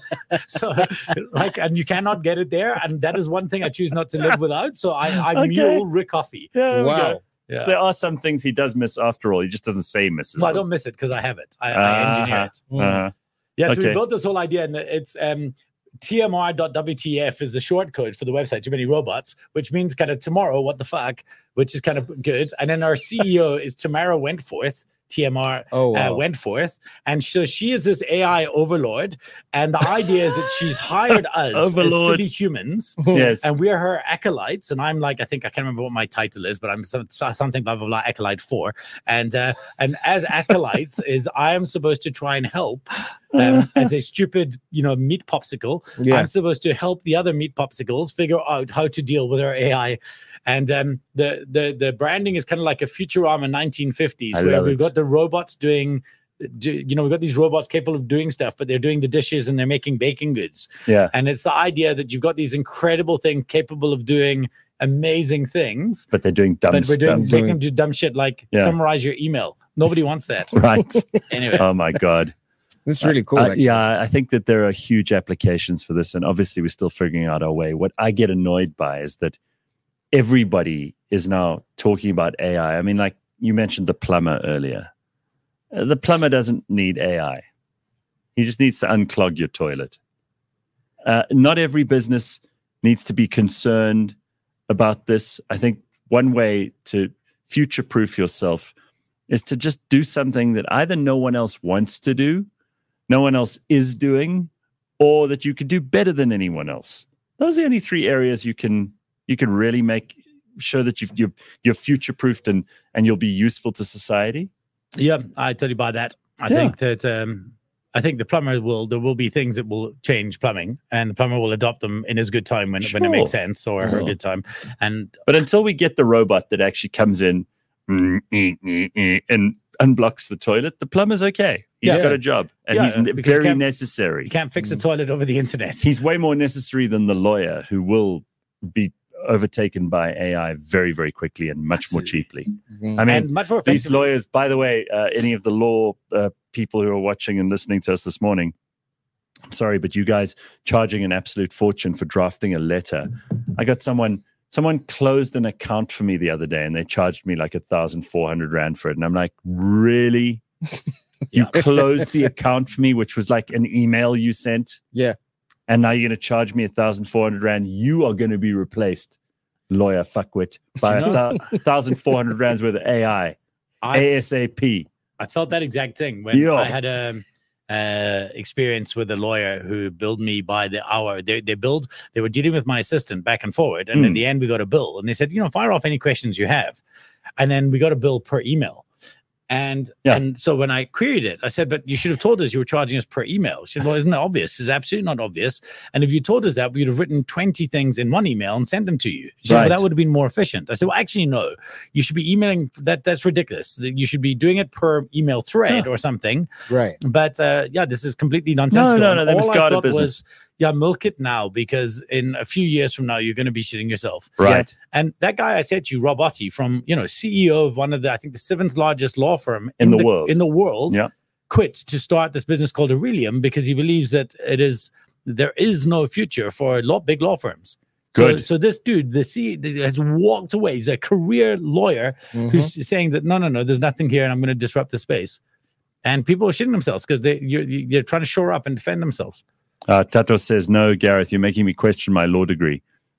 So like, and you cannot get it there. And that is one thing I choose not to live without. So I, I okay. mule Rick coffee. Yeah, wow. Yeah. So there are some things he does miss after all. He just doesn't say misses. No, I them. don't miss it because I have it. I, uh-huh. I engineer it. Uh-huh. Yeah, so okay. we built this whole idea, and it's um, T M R dot W T F is the short code for the website, Too Many Robots, which means kind of tomorrow, what the fuck, which is kind of good. And then our C E O is Tamara Wentforth, T M R oh, wow. uh, Wentforth. And so she is this A I overlord. And the idea is that she's hired us as silly humans. Yes. And we're her acolytes. And I'm like, I think I can't remember what my title is, but I'm some, something blah, blah, blah, acolyte four. And, uh, and as acolytes is I am supposed to try and help Um, as a stupid, you know, meat popsicle. Yeah. I'm supposed to help the other meat popsicles figure out how to deal with our A I. And um, the the the branding is kind of like a Futurama nineteen fifties, I where we've it. got the robots doing, do, you know, we've got these robots capable of doing stuff, but they're doing the dishes and they're making baking goods. Yeah. And it's the idea that you've got these incredible things capable of doing amazing things, but they're doing dumb but we're doing, stuff. making them do dumb shit like yeah. summarize your email. Nobody wants that. Right. Anyway. Oh my God. This is really cool. Uh, yeah, I think that there are huge applications for this, and obviously we're still figuring out our way. What I get annoyed by is that everybody is now talking about A I. I mean, like you mentioned the plumber earlier. Uh, the plumber doesn't need A I. He just needs to unclog your toilet. Uh, not every business needs to be concerned about this. I think one way to future-proof yourself is to just do something that either no one else wants to do, no one else is doing, or that you could do better than anyone else. Those are the only three areas you can you can really make sure that you've, you're you're future-proofed and and you'll be useful to society. Yeah, I totally buy that. I Yeah. think that um, I think the plumber will. There will be things that will change plumbing, and the plumber will adopt them in his good time when when it makes Sure. sense or her Sure. good time. And But until we get the robot that actually comes in and unblocks the toilet, the plumber's okay. He's Yeah. got a job, and Yeah, he's uh, ne- because you very can't- necessary. you can't fix a toilet over the internet. He's way more necessary than the lawyer, who will be overtaken by A I very, very quickly and much more cheaply. Mhm. I mean, and much more these effective. lawyers, by the way, uh, any of the law uh, people who are watching and listening to us this morning, I'm sorry, but you guys charging an absolute fortune for drafting a letter. I got someone, someone closed an account for me the other day, and they charged me like a thousand four hundred rand for it. And I'm like, really? You closed the account for me, which was like an email you sent, Yeah. and now you're going to charge me a thousand four hundred rand. You are going to be replaced, lawyer fuckwit, by You know- a thousand four hundred rands worth of A I, I, ASAP. I felt that exact thing when Yeah. I had a uh, experience with a lawyer who billed me by the hour. They they billed. They were dealing with my assistant back and forward, and in Mm. the end, we got a bill, and they said, you know, fire off any questions you have, and then we got a bill per email. And Yeah. and so when I queried it, I said, but you should have told us you were charging us per email. She said, well, isn't that obvious? It's absolutely not obvious. And if you told us that, we'd have written twenty things in one email and sent them to you. She said, well, Right. that would have been more efficient. I said, well, actually, no. You should be emailing. That That's ridiculous. You should be doing it per email thread Yeah. or something. Right. But uh, yeah, this is completely nonsensical. no, And no, they all must I go out of thought business. was, yeah, milk it now, because in a few years from now, you're going to be shitting yourself. Right. And that guy I said to you, Rob Otti, from, you know, C E O of one of the, I think the seventh largest law firm In the world. in the world, Yeah. quit to start this business called Aurelium because he believes that it is, there is no future for law, big law firms. So, Good. so this dude, the C has walked away. He's a career lawyer Mhm. who's saying that no, no, no, there's nothing here, and I'm going to disrupt the space. And people are shitting themselves because they you're, you're trying to shore up and defend themselves. Uh, Tato says, no, Gareth, you're making me question my law degree.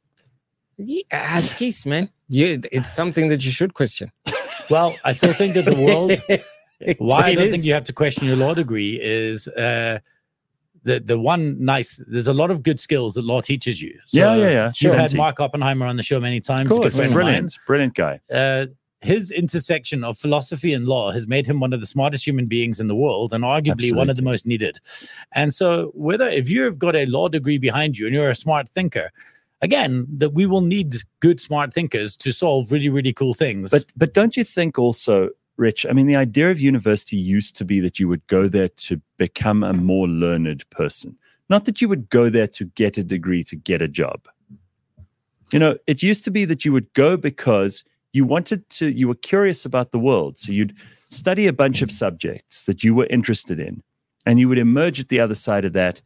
Yeah, ask Keith, man. You, it's something that you should question. Well, I still think that the world. Why I It don't is. think you have to question your law degree is uh, the the one nice. There's a lot of good skills that law teaches you. So Yeah, yeah, yeah. You've Sure. had Mark Oppenheimer on the show many times. Of a good course, friend of brilliant, brilliant guy. mine. Uh, his intersection of philosophy and law has made him one of the smartest human beings in the world, and arguably one of the Absolutely. most needed. And so, whether if you've got a law degree behind you and you're a smart thinker, again, that we will need good smart thinkers to solve really, really cool things. But but don't you think also, Rich, I mean, the idea of university used to be that you would go there to become a more learned person, not that you would go there to get a degree to get a job. You know, it used to be that you would go because you wanted to, you were curious about the world. So you'd study a bunch of subjects that you were interested in, and you would emerge at the other side of that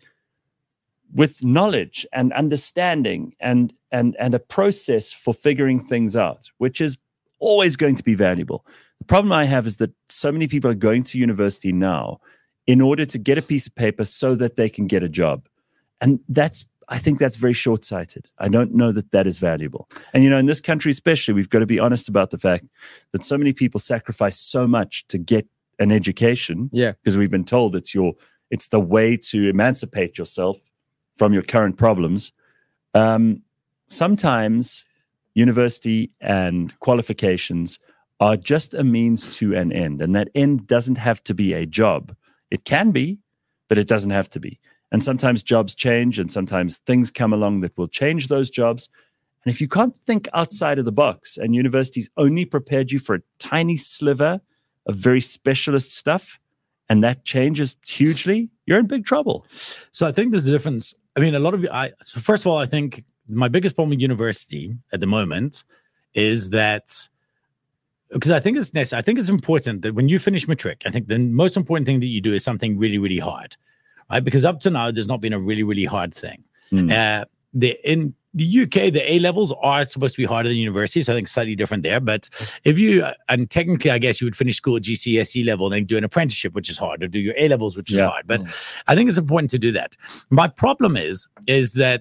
with knowledge and understanding and and and a process for figuring things out, which is always going to be valuable. The problem I have is that so many people are going to university now in order to get a piece of paper so that they can get a job. And that's, I think that's very short-sighted. I don't know that that is valuable. And, you know, in this country especially, we've got to be honest about the fact that so many people sacrifice so much to get an education. Yeah. Because we've been told it's your, it's the way to emancipate yourself from your current problems. Um, sometimes university and qualifications are just a means to an end, and that end doesn't have to be a job. It can be, but it doesn't have to be. And sometimes jobs change, and sometimes things come along that will change those jobs. And if you can't think outside of the box, and university's only prepared you for a tiny sliver of very specialist stuff, and that changes hugely, you're in big trouble. So I think there's a difference. I mean, a lot of you, I, so first of all, I think my biggest problem with university at the moment is that, because I think it's necessary, I think it's important that when you finish matric, I think the most important thing that you do is something really, really hard, right? Because up to now, there's not been a really, really hard thing. Mm. Uh, the in the U K, the A levels are supposed to be harder than university, so I think slightly different there. But if you, and technically, I guess you would finish school at G C S E level and then do an apprenticeship, which is hard, or do your A levels, which is Yeah. hard. But I think it's important to do that. My problem is, is that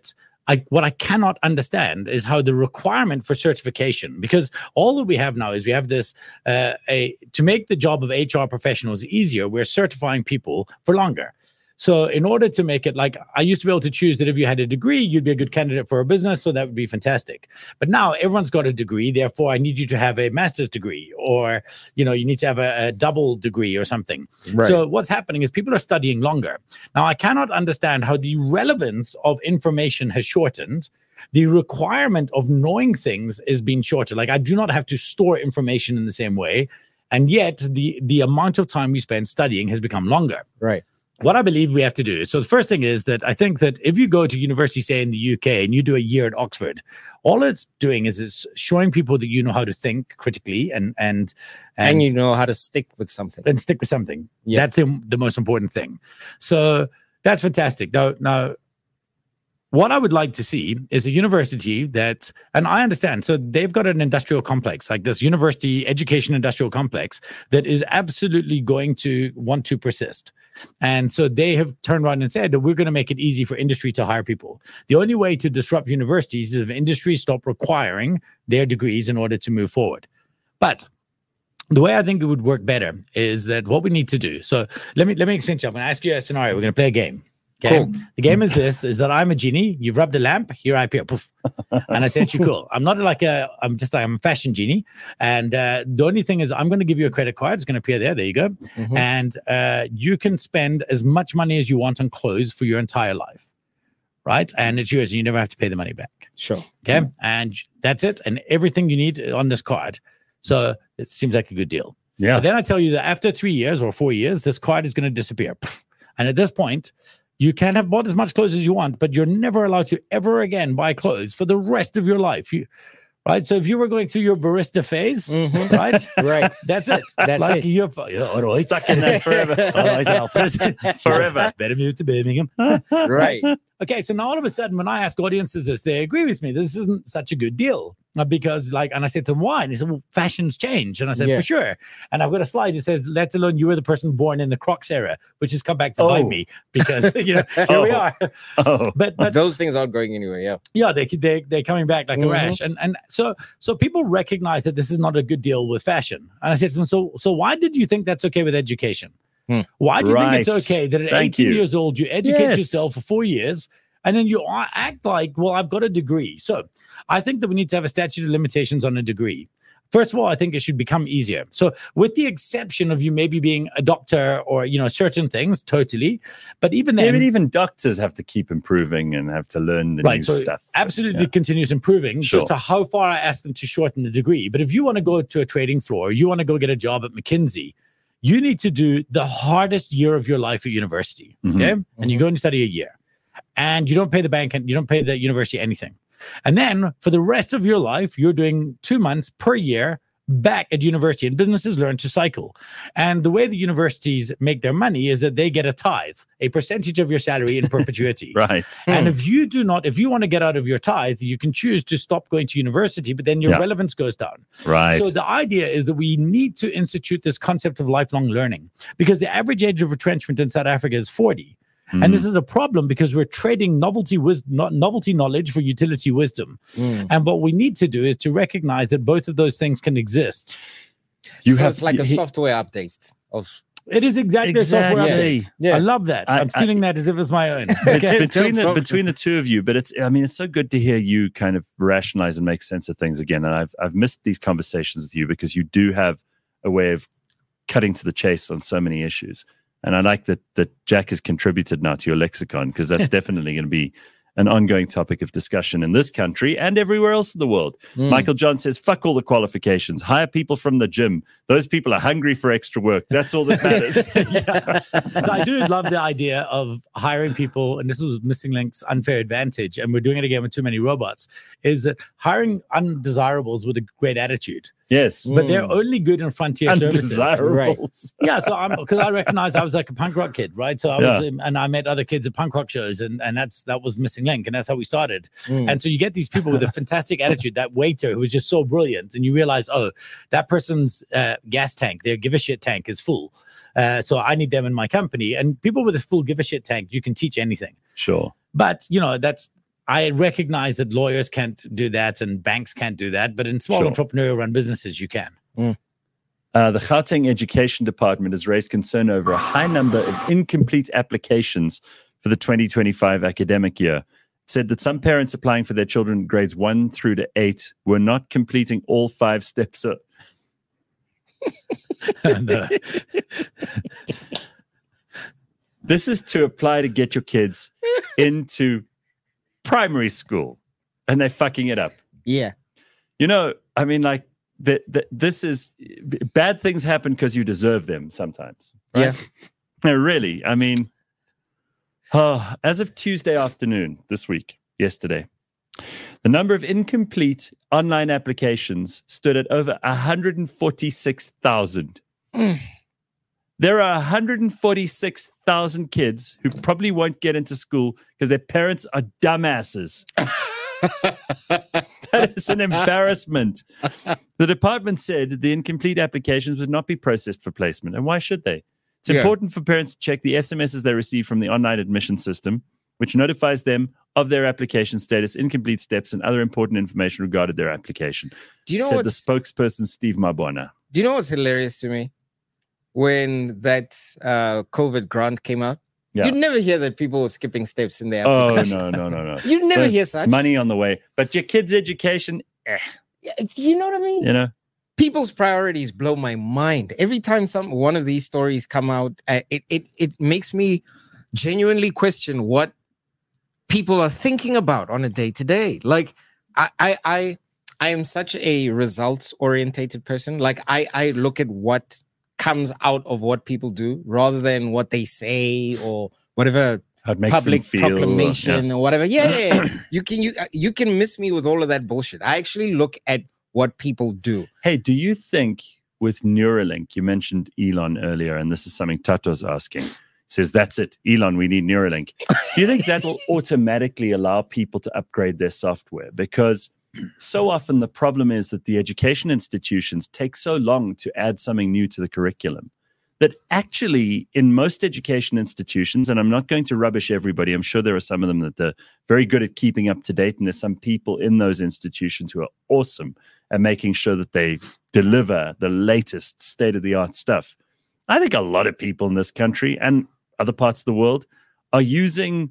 I, what I cannot understand is how the requirement for certification, because all that we have now is we have this, uh, a to make the job of H R professionals easier, we're certifying people for longer. So in order to make it, like, I used to be able to choose that if you had a degree, you'd be a good candidate for a business. So that would be fantastic. But now everyone's got a degree. Therefore, I need you to have a master's degree, or, you know, you need to have a, a double degree or something. Right. So what's happening is people are studying longer. Now, I cannot understand how the relevance of information has shortened. The requirement of knowing things is being shorter. Like, I do not have to store information in the same way. And yet the, the amount of time we spend studying has become longer. Right. What I believe we have to do. So the first thing is that I think that if you go to university, say in the U K, and you do a year at Oxford, all it's doing is it's showing people that you know how to think critically and and and, and you know how to stick with something and stick with something. Yeah. That's the, the most important thing. So that's fantastic. Now, now, what I would like to see is a university that, and I understand, so they've got an industrial complex, like this university education industrial complex that is absolutely going to want to persist. And so they have turned around and said that we're going to make it easy for industry to hire people. The only way to disrupt universities is if industry stop requiring their degrees in order to move forward. But the way I think it would work better is that what we need to do. So let me let me explain to you. I'm going to ask you a scenario. We're going to play a game. Okay. Cool. The game is this: is that I'm a genie. You've rubbed a lamp. Here I appear. Poof. And I said, "You cool." I'm not like a. I'm just like I'm a fashion genie. And uh, the only thing is, I'm going to give you a credit card. It's going to appear there. There you go. Mm-hmm. And uh, you can spend as much money as you want on clothes for your entire life, right? And it's yours. And you never have to pay the money back. Sure. Okay. Mm-hmm. And that's it. And everything you need on this card. So it seems like a good deal. Yeah. But then I tell you that after three years or four years, this card is going to disappear. And at this point, you can have bought as much clothes as you want, but you're never allowed to ever again buy clothes for the rest of your life. You, right? So if you were going through your barista phase, mm-hmm. right? right. That's it. That's like it. You're oh, right. Stuck in that forever. Oh, Forever. Better move to Birmingham. Right. Okay, so now all of a sudden, when I ask audiences this, they agree with me. This isn't such a good deal. Because, like, and I said to them, why? And they said, well, fashions change. And I said, yeah. for sure. And I've got a slide that says, let alone you were the person born in the Crocs era, which has come back to oh. bite me because, you know, here oh. we are. Oh. But, but those things aren't going anywhere. Yeah. Yeah, they, they, they're coming back like mm-hmm. a rash. And and so so people recognize that this is not a good deal with fashion. And I said to them, so, so why did you think that's okay with education? Hmm. Why do you right. think it's okay that at Thank eighteen you. years old, you educate yes. yourself for four years and then you act like, well, I've got a degree. So I think that we need to have a statute of limitations on a degree. First of all, I think it should become easier. So with the exception of you maybe being a doctor or, you know, certain things, totally. But even then... Maybe even doctors have to keep improving and have to learn the right, new so stuff. Absolutely yeah. continuous improving. Sure. Just to how far I ask them to shorten the degree. But if you want to go to a trading floor, you want to go get a job at McKinsey, you need to do the hardest year of your life at university. Mm-hmm. Okay? Mm-hmm. And you go and study a year. And you don't pay the bank and you don't pay the university anything. And then for the rest of your life, you're doing two months per year back at university, and businesses learn to cycle. And the way the universities make their money is that they get a tithe, a percentage of your salary in perpetuity. Right. And if you do not, if you want to get out of your tithe, you can choose to stop going to university, but then your yeah. relevance goes down. Right. So the idea is that we need to institute this concept of lifelong learning, because the average age of retrenchment in South Africa is forty. Mm. And this is a problem because we're trading novelty wisdom, not novelty knowledge for utility wisdom. Mm. And what we need to do is to recognize that both of those things can exist. You so have it's like you, a software update of. It is exactly, exactly. a software update. Yeah. I love that. I, I'm stealing I, that as if it's my own. Okay. between the between the two of you, but it's I mean it's so good to hear you kind of rationalize and make sense of things again. And I've I've missed these conversations with you because you do have a way of cutting to the chase on so many issues. And I like that that Jack has contributed now to your lexicon, because that's definitely going to be an ongoing topic of discussion in this country and everywhere else in the world. Mm. Michael John says, fuck all the qualifications. Hire people from the gym. Those people are hungry for extra work. That's all that matters. yeah. So I do love the idea of hiring people, and this was Missing Link's unfair advantage, and we're doing it again with Too Many Robots, is that hiring undesirables with a great attitude. Yes. But mm. they're only good in frontier services. Right. Yeah, so I'm because I recognize I was like a punk rock kid, right? So I was yeah. and I met other kids at punk rock shows, and, and that's that was Missing Link, and that's how we started. Mm. And so you get these people with a fantastic attitude, that waiter who was just so brilliant, and you realize, oh, that person's uh, gas tank, their give a shit tank is full. Uh, so I need them in my company. And people with a full give a shit tank, you can teach anything. Sure. But, you know, that's I recognize that lawyers can't do that and banks can't do that, but in small Sure. entrepreneurial-run businesses, you can. Uh, the Gauteng Education Department has raised concern over a high number of incomplete applications for the twenty twenty-five academic year. It said that some parents applying for their children grades one through to eight were not completing all five steps. Of- And, uh, this is to apply to get your kids into primary school, and they're fucking it up. Yeah. You know, I mean, like, the, the, this is bad things happen because you deserve them sometimes. Right? Yeah. No, really. I mean, oh, as of Tuesday afternoon this week, yesterday, the number of incomplete online applications stood at over one hundred forty-six thousand. Mm. There are one hundred forty-six thousand kids who probably won't get into school because their parents are dumbasses. That is an embarrassment. The department said the incomplete applications would not be processed for placement. And why should they? It's Yeah. important for parents to check the S M Ses they receive from the online admission system, which notifies them of their application status, incomplete steps, and other important information regarding their application. Do you know said the what's spokesperson, Steve Mabona. Do you know what's hilarious to me? When that uh, COVID grant came out, Yeah. you'd never hear that people were skipping steps in their Oh, application. no, no, no, no. You'd never So, hear such. Money on the way. But your kids' education, eh, Yeah, you know what I mean? you know? People's priorities blow my mind. Every time some one of these stories come out, uh, it, it it makes me genuinely question what people are thinking about on a day to day. Like I I I I am such a results orientated person. Like I I look at what comes out of what people do rather than what they say or whatever How it makes public them feel. proclamation Yeah. or whatever. Yeah, yeah, yeah. you can you you can miss me with all of that bullshit. I actually look at what people do. Hey, do you think with Neuralink, you mentioned Elon earlier, and this is something Tato's asking. He says, that's it, Elon, we need Neuralink. Do you think that'll automatically allow people to upgrade their software? Because so often the problem is that the education institutions take so long to add something new to the curriculum that actually in most education institutions, and I'm not going to rubbish everybody, I'm sure there are some of them that are very good at keeping up to date, and there's some people in those institutions who are awesome at making sure that they deliver the latest state-of-the-art stuff. I think a lot of people in this country and other parts of the world are using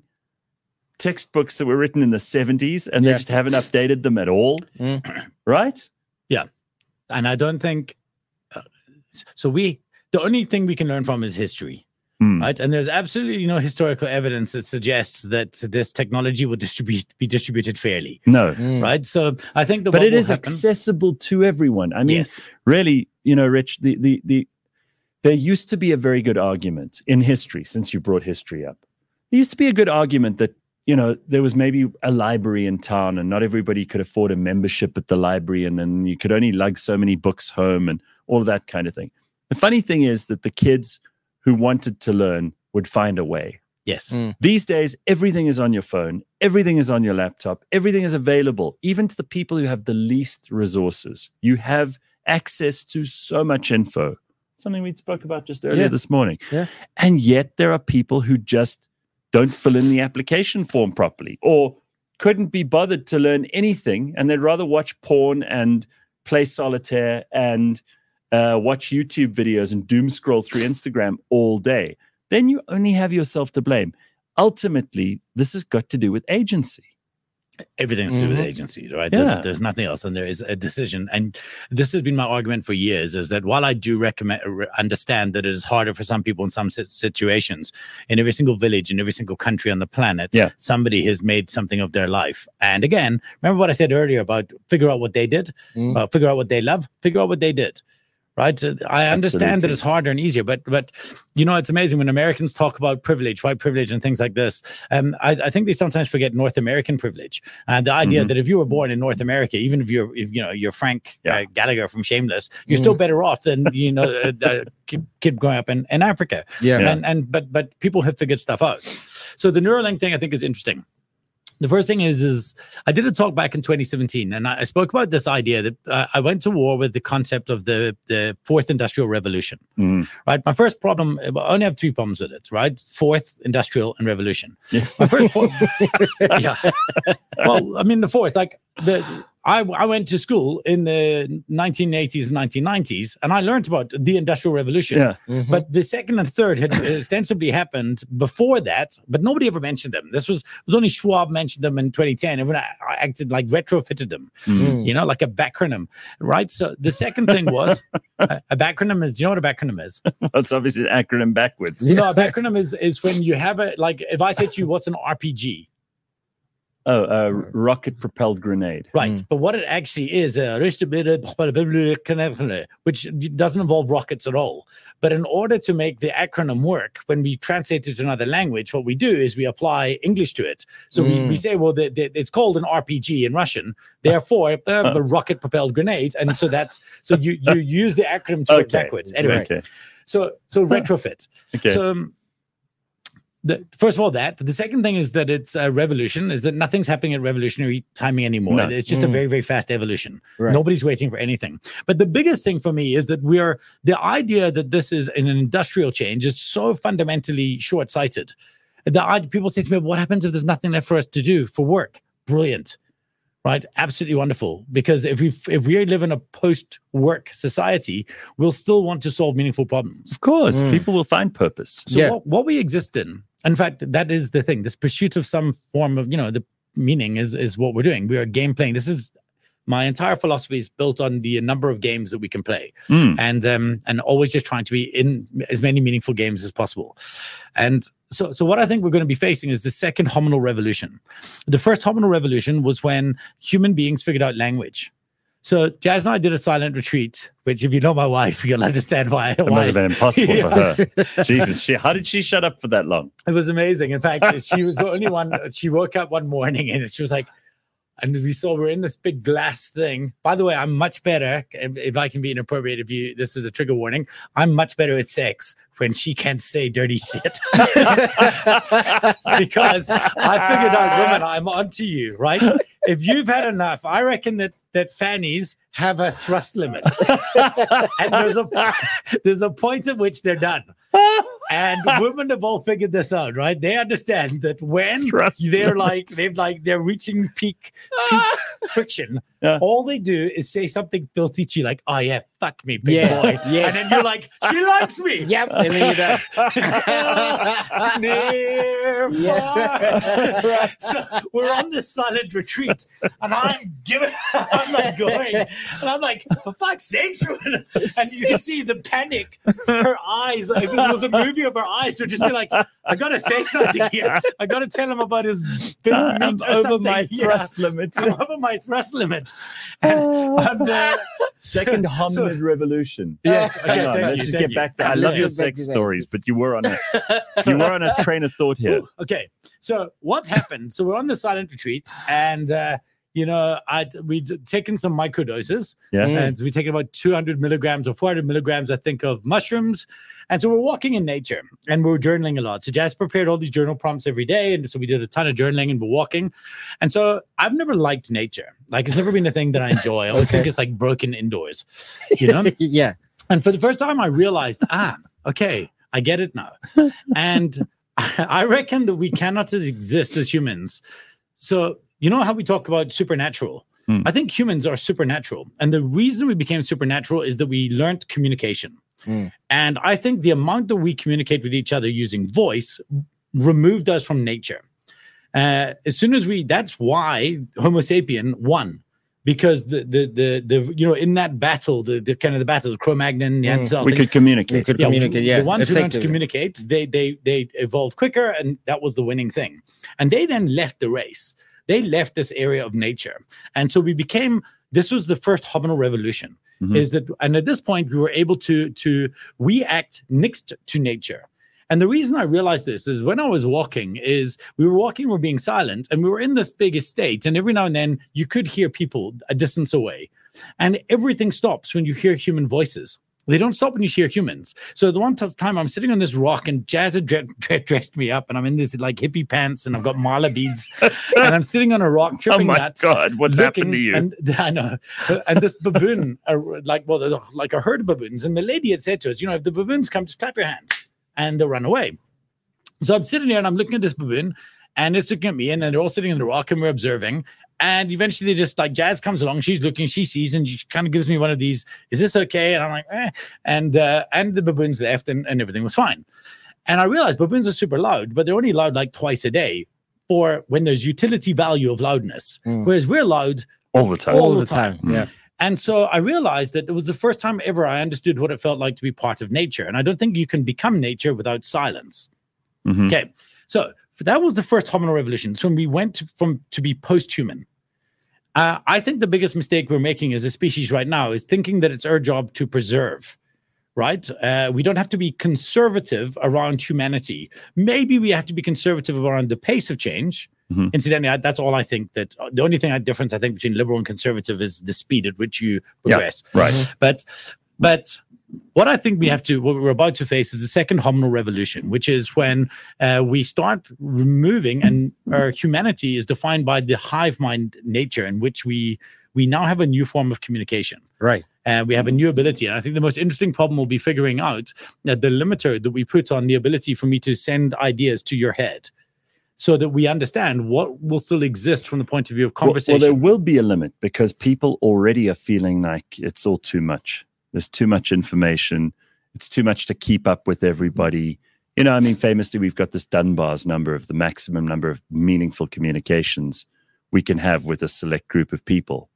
textbooks that were written in the seventies and Yeah. they just haven't updated them at all, Mm. right? and I don't think uh, so. We the only thing we can learn from is history. Hmm. Right. And there's absolutely no historical evidence that suggests that this technology will distribute be distributed fairly. No. Mm. Right. So I think that But what it will is happen, accessible to everyone. I mean, yes. really, you know, Rich, the, the, the, there used to be a very good argument in history, since you brought history up. There used to be a good argument that, you know, there was maybe a library in town and not everybody could afford a membership at the library, and then you could only lug so many books home and all of that kind of thing. The funny thing is that the kids who wanted to learn would find a way. Yes. Mm. These days, everything is on your phone. Everything is on your laptop. Everything is available, even to the people who have the least resources. You have access to so much info, something we spoke about just earlier Yeah. this morning. Yeah. And yet there are people who just don't fill in the application form properly or couldn't be bothered to learn anything, and they'd rather watch porn and play solitaire and uh, watch YouTube videos and doom scroll through Instagram all day. Then you only have yourself to blame. Ultimately, this has got to do with agency. Everything's to do with Mhm. agency, right? Yeah. There's, there's nothing else, and there is a decision. And this has been my argument for years: is that while I do recommend, re- understand that it is harder for some people in some sit- situations, in every single village, in every single country on the planet, Yeah. somebody has made something of their life. And again, remember what I said earlier about figure out what they did, Mm. uh, figure out what they love, figure out what they did. Right. So I understand Absolutely. that it's harder and easier, but but you know, it's amazing when Americans talk about privilege, white privilege, and things like this. Um, I, I think they sometimes forget North American privilege and the idea Mhm. that if you were born in North America, even if you're if you know you're Frank Yeah. uh, Gallagher from Shameless, you're still better off than you know a, a kid, kid growing up in, in Africa. Yeah. Yeah. And and but but people have figured stuff out. So the Neuralink thing I think is interesting. The first thing is, is I did a talk back in twenty seventeen, and I, I spoke about this idea that uh, I went to war with the concept of the, the fourth industrial revolution, Mm. right? My first problem, I only have three problems with it, right? Fourth industrial and revolution. Yeah. My first po- yeah. Well, I mean, the fourth, like the, I, I went to school in the nineteen eighties and nineteen nineties, and I learned about the Industrial Revolution. Yeah. Mhm. But the second and third had ostensibly happened before that, but nobody ever mentioned them. This was, it was only Schwab mentioned them in twenty ten. Everyone a- acted like retrofitted them, Mm. you know, like a backronym, right? So the second thing was a, a backronym is, do you know what a backronym is? That's obviously an acronym backwards. You know, a backronym is is when you have a, like, if I said to you, what's an R P G? Oh, a rocket propelled grenade. Right. Mm. But what it actually is, uh, which doesn't involve rockets at all. But in order to make the acronym work, when we translate it to another language, what we do is we apply English to it. So we, we Mm. say, well, the, the, it's called an R P G in Russian. Therefore, uh, the rocket propelled grenade. And so that's, so you, you use the acronym to work Okay. backwards. Anyway, Okay. so, so retrofit. Okay. So, um, the, first of all, that the second thing is that it's a revolution, is that nothing's happening at revolutionary timing anymore. No. It's just a Mm. very, very fast evolution. Right. Nobody's waiting for anything. But the biggest thing for me is that we are, the idea that this is an industrial change is so fundamentally short-sighted. The idea, people say to me, what happens if there's nothing left for us to do for work? Brilliant. Right, absolutely wonderful. Because if we if we live in a post-work society, we'll still want to solve meaningful problems. Of course, Mm. people will find purpose. So Yeah. what, what we exist in, in fact, that is the thing. This pursuit of some form of, you know, the meaning is is what we're doing. We are game playing. This is my entire philosophy is built on the number of games that we can play, Mm. and um and always just trying to be in as many meaningful games as possible. And so so what I think we're going to be facing is the second hominal revolution. The first hominal revolution was when human beings figured out language. So Jazz and I did a silent retreat, which if you know my wife, you'll understand why. It why. must have been impossible Yeah. for her. Jesus, she, how did she shut up for that long? It was amazing. In fact, she was the only one. She woke up one morning and she was like, and we saw we're in this big glass thing. By the way, I'm much better. If, if I can be inappropriate, if you, this is a trigger warning. I'm much better at sex when she can't say dirty shit. Because I figured out, women, I'm onto you, right? If you've had enough, I reckon that that fannies have a thrust limit, and there's a there's a point at which they're done. And women have all figured this out, right? They understand that when Thrust they're limit. like they've like they're reaching peak peak friction, Yeah. all they do is say something filthy to you, like, "Oh yeah, fuck me, big Yeah, boy," yes. and then you're like, "She likes me." Yep. And then you're done. Near Yeah. far. So we're on this silent retreat, and I'm giving, I'm like going, and I'm like, for fuck's sakes, woman. And you can see the panic. Her eyes, if it was a movie of her eyes, would just be like, I gotta say something here. I gotta tell him about his big I'm meat or over something. my Yeah. thrust limit. I'm over my thrust limit. And, and, uh, Second hominid revolution. yes, okay, Hang on, thank let's you, just thank get you. back to. I Let's love get your back sex to that. stories, but you were on a you were on a train of thought here. Ooh, okay, so what happened? So we're on the silent retreat, and uh, you know, I'd we'd taken some microdoses, Yeah. Mm. and we taken about two hundred milligrams or four hundred milligrams, I think, of mushrooms. And so we're walking in nature, and we're journaling a lot. So Jazz prepared all these journal prompts every day, and so we did a ton of journaling, and we're walking. And so I've never liked nature; like it's never been a thing that I enjoy. I always Okay. think it's like broken indoors, you know. Yeah. And for the first time, I realized, ah, okay, I get it now. And I reckon that we cannot exist as humans. So, you know how we talk about supernatural? Hmm. I think humans are supernatural. And the reason we became supernatural is that we learned communication. Hmm. And I think the amount that we communicate with each other using voice removed us from nature. Uh, as soon as we, that's why Homo sapien won. Because the the the the you know in that battle the, the kind of the battle the Cro-Magnon Mm. Neanderthal We thing, could communicate. We could yeah, communicate. Yeah. the ones who learned to effectively. communicate they they they evolved quicker, and that was the winning thing. And they then left the race. They left this area of nature, and so we became. This was the first hominal revolution. Mhm. Is that and at this point we were able to to react next to nature. And the reason I realized this is when I was walking is we were walking, we're being silent, and we were in this big estate. And every now and then you could hear people a distance away. And everything stops when you hear human voices. They don't stop when you hear humans. So the one t- time I'm sitting on this rock and Jazz had dre- dre- dressed me up and I'm in this like hippie pants and I've got mala beads and I'm sitting on a rock tripping oh my nuts. God, what's looking, happened to you? And I know. And this baboon, uh, like, well, like a herd of baboons. And the lady had said to us, you know, if the baboons come, just clap your hand and they'll run away. So I'm sitting there and I'm looking at this baboon and it's looking at me and then they're all sitting in the rock and we're observing. And eventually they just like Jazz comes along, she's looking, she sees, and she kind of gives me one of these, is this okay? And I'm like, eh. And uh, and the baboons left and, and everything was fine. And I realized baboons are super loud, but they're only loud like twice a day for when there's utility value of loudness. Mm. Whereas we're loud all the time. all, All the the time. time. Yeah. And so I realized that it was the first time ever I understood what it felt like to be part of nature. And I don't think you can become nature without silence. Mhm. Okay. So that was the first hominal revolution. So when we went to, from to be post-human. Uh, I think the biggest mistake we're making as a species right now is thinking that it's our job to preserve, right? Uh, we don't have to be conservative around humanity. Maybe we have to be conservative around the pace of change. Mhm. Incidentally, I, that's all I think. That uh, the only thing I difference I think between liberal and conservative is the speed at which you progress. Right. Mhm. But, but what I think we have to, what we're about to face is the second hominal revolution, which is when uh, we start removing, and our humanity is defined by the hive mind nature in which we we now have a new form of communication. Right. And we have a new ability. And I think the most interesting problem will be figuring out that the limiter that we put on the ability for me to send ideas to your head so that we understand what will still exist from the point of view of Well, conversation. well, there will be a limit because people already are feeling like it's all too much. There's too much information. It's too much to keep up with everybody. You know, I mean, famously, we've got this Dunbar's number of the maximum number of meaningful communications we can have with a select group of people,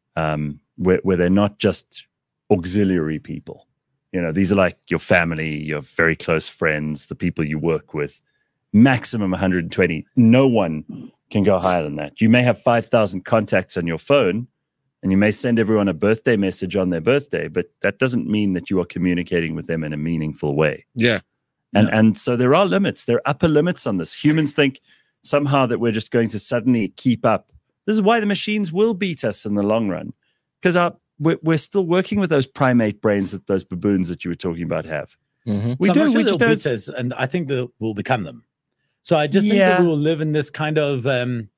um, where, where they're not just auxiliary people. You know, these are like your family, your very close friends, the people you work with. Maximum one hundred twenty. No one can go higher than that. You may have five thousand contacts on your phone, and you may send everyone a birthday message on their birthday, but that doesn't mean that you are communicating with them in a meaningful way. Yeah. And No. and so there are limits. There are upper limits on this. Humans think somehow that we're just going to suddenly keep up. This is why the machines will beat us in the long run, because our we're, we're still working with those primate brains that those baboons that you were talking about have. Mm-hmm. We so do. I'm not sure we just they'll don't. beat us, and I think that we'll become them. So I just think Yeah. that we will live in this kind of. Um,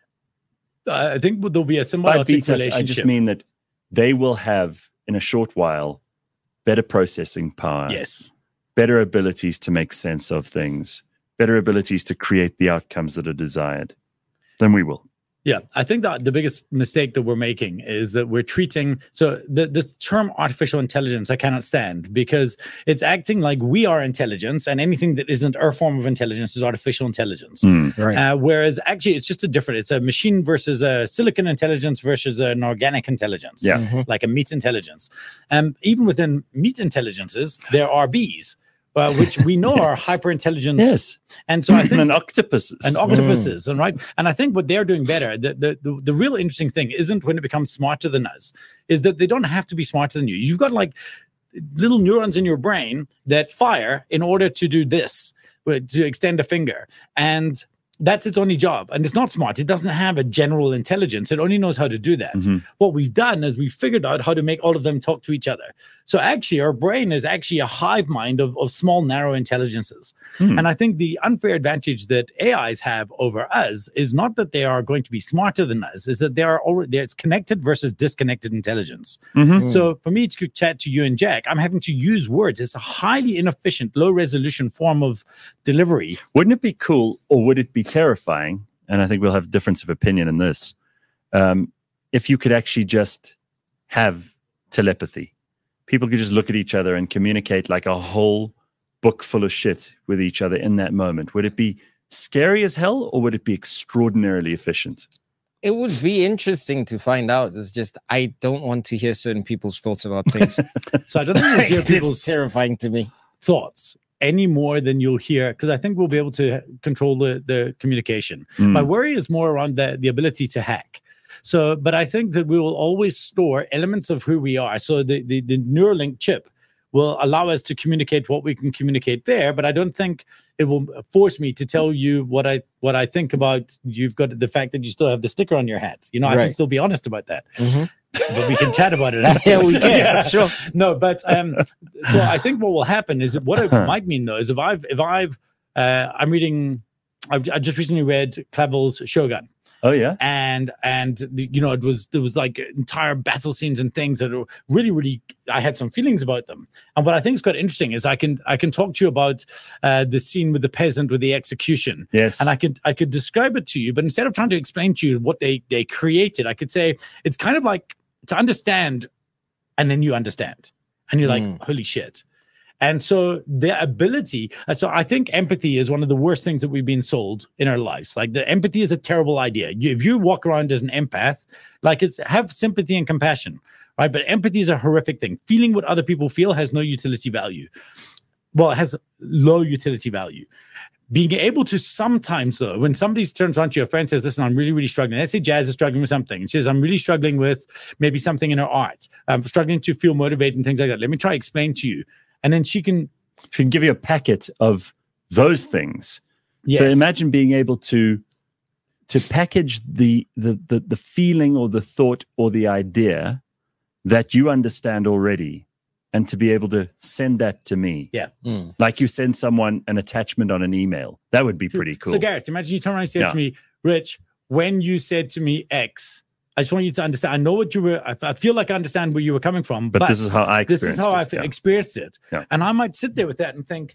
I think there'll be a By symbiotic beat us, relationship. I just mean that they will have in a short while better processing power. yes. Better abilities to make sense of things, better abilities to create the outcomes that are desired, then we will. Yeah, I think that the biggest mistake that we're making is that we're treating so the this term artificial intelligence I cannot stand because it's acting like we are intelligence and anything that isn't our form of intelligence is artificial intelligence. Mm. Right. Uh, whereas actually it's just a different. It's a machine versus a silicon intelligence versus an organic intelligence. Yeah. Mhm. Like a meat intelligence. Um, even within meat intelligences, there are bees. Uh, which we know are Yes. hyper intelligent, Yes. and so I think And octopuses. and octopuses, and right. And I think what they're doing better, the, the the the real interesting thing isn't when it becomes smarter than us, is that they don't have to be smarter than you. You've got like little neurons in your brain that fire in order to do this, to extend a finger, and that's its only job. And it's not smart. It doesn't have a general intelligence. It only knows how to do that. Mhm. What we've done is we've figured out how to make all of them talk to each other. So actually, our brain is actually a hive mind of, of small, narrow intelligences. Hmm. And I think the unfair advantage that A Is have over us is not that they are going to be smarter than us, is that they are already it's connected versus disconnected intelligence. Mhm. Mm. So for me to chat to you and Jack, I'm having to use words. It's a highly inefficient, low resolution form of delivery. Wouldn't it be cool, or would it be terrifying? And I think we'll have a difference of opinion in this. Um, if you could actually just have telepathy, people could just look at each other and communicate like a whole book full of shit with each other in that moment. Would it be scary as hell, or would it be extraordinarily efficient? It would be interesting to find out. It's just I don't want to hear certain people's thoughts about things. So I don't think we'll hear It's people's terrifying to me. thoughts any more than you'll hear, because I think we'll be able to control the, the communication. Mm. My worry is more around the, the ability to hack. So, but I think that we will always store elements of who we are. So the, the, the Neuralink chip will allow us to communicate what we can communicate there, but I don't think it will force me to tell you what I what I think about you've got the fact that you still have the sticker on your hat. You know, I can Right. still be honest about that. Mhm. but we can chat about it after. Yeah, we can. Yeah. Sure. No, but um, so I think what will happen is what it might mean though is if I've if I've uh, I'm reading, I've I just recently read Clavel's Shogun. Oh yeah. And and the, you know, it was there was like entire battle scenes and things that are really really I had some feelings about them. And what I think is quite interesting is I can I can talk to you about uh, the scene with the peasant with the execution. Yes. And I could I could describe it to you, but instead of trying to explain to you what they they created, I could say it's kind of like to understand, and then you understand, and you're like, Mm. holy shit. And so their ability, so I think empathy is one of the worst things that we've been sold in our lives. Like the empathy is a terrible idea. You, if you walk around as an empath, like it's have sympathy and compassion, right? But empathy is a horrific thing. Feeling what other people feel has no utility value. Well, it has low utility value. Being able to sometimes, though, when somebody turns around to your friend and says, listen, I'm really, really struggling. Let's say Jazz is struggling with something. And she says, I'm really struggling with maybe something in her art. I'm struggling to feel motivated and things like that. Let me try to explain to you. And then she can She can give you a packet of those things. yes. So imagine being able to to package the, the the the feeling or the thought or the idea that you understand already, and to be able to send that to me. Yeah. Mm. Like you send someone an attachment on an email. That would be pretty cool. So Gareth, imagine you turn around and say Yeah. to me, Rich, when you said to me X, I just want you to understand. I know what you were, I, I feel like I understand where you were coming from, but, this is how I this experienced is how it. I've Yeah. experienced it. Yeah. And I might sit there with that and think,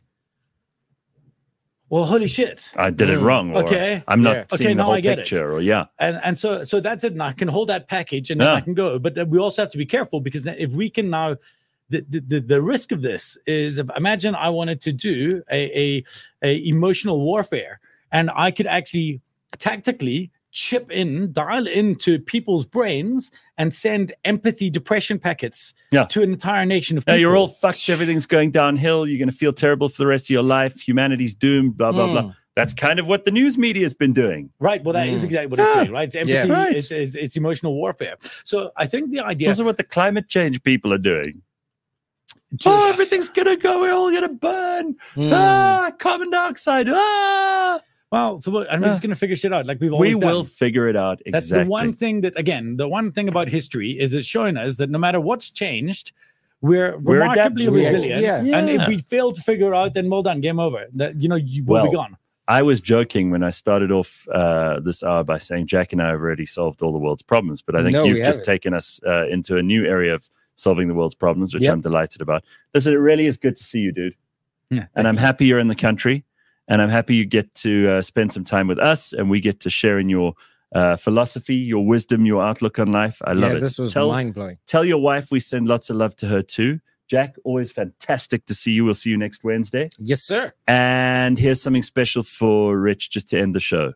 well, holy shit. I did it Mm. wrong. Or Okay. I'm not Yeah. seeing Okay, the now whole I get it. picture. Or yeah. And and so so that's it. And I can hold that package and then Yeah. I can go. But we also have to be careful because then if we can now, the, the, the, the risk of this is if, imagine I wanted to do a, a, a emotional warfare and I could actually tactically chip in, dial into people's brains and send empathy depression packets Yeah. to an entire nation of Now people. you're all fucked. Everything's going downhill. You're going to feel terrible for the rest of your life. Humanity's doomed. Blah blah Mm. blah. That's kind of what the news media has been doing. Right. Well, that is Mm. exactly what it's Yeah. doing, right? It's empathy. Yeah. Right. It's, it's, it's emotional warfare. So I think the It's idea. also what the climate change people are doing. to- Oh, everything's gonna go. We're all gonna burn. Mm. Ah, carbon dioxide. Ah. well, so what, I'm Yeah. just going to figure shit out like we've We always done. will figure it out. That's Exactly. the one thing that, again, the one thing about history is it's showing us that no matter what's changed, we're, We're remarkably adaptable. resilient. Yeah. And if Yeah. we fail to figure out, then well done, game over. That you know, you will Well, be gone. I was joking when I started off uh, this hour by saying Jack and I have already solved all the world's problems, but I think No, you've we just haven't. taken us uh, into a new area of solving the world's problems, which Yep. I'm delighted about. Listen, it really is good to see you, dude. Yeah, And I'm happy you're in the country, and I'm happy you get to uh, spend some time with us, and we get to share in your uh, philosophy, your wisdom, your outlook on life. I love yeah, it. this was tell, mind blowing. tell your wife we send lots of love to her too. Jack, always fantastic to see you. We'll see you next Wednesday. Yes, sir. And here's something special for Rich just to end the show.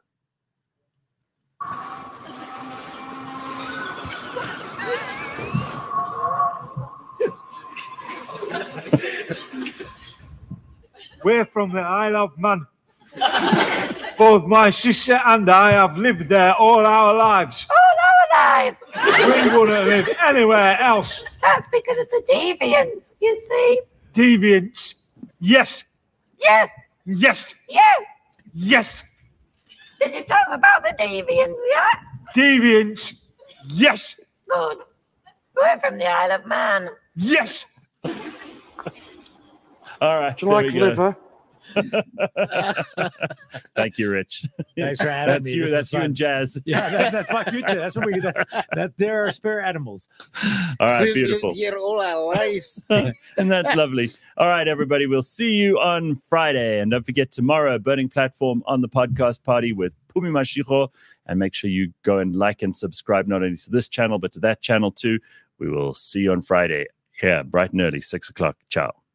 We're from the Isle of Man. Both my sister and I have lived there all our lives. All our lives. We wouldn't live anywhere else. That's because of the deviants, you see. Deviants. Yes, Yes, yes, yes. yes. Did you talk about the deviants, yeah? Deviants. Yes, Good. We're from the Isle of Man. yes. All right. Do you like there we go. liver? Thank you, Rich. Thanks for having That's me. you. This That's is you fun. and Jazz. Yeah, that, that's my future. That's what we. That's that. They're our spare animals. All right. We've Beautiful. lived here all our lives. And that's lovely. All right, everybody. We'll see you on Friday. And don't forget tomorrow, Burning Platform on the podcast party with Pumi Mashiro. And make sure you go and like and subscribe not only to this channel, but to that channel too. We will see you on Friday here, bright and early, six o'clock. Ciao.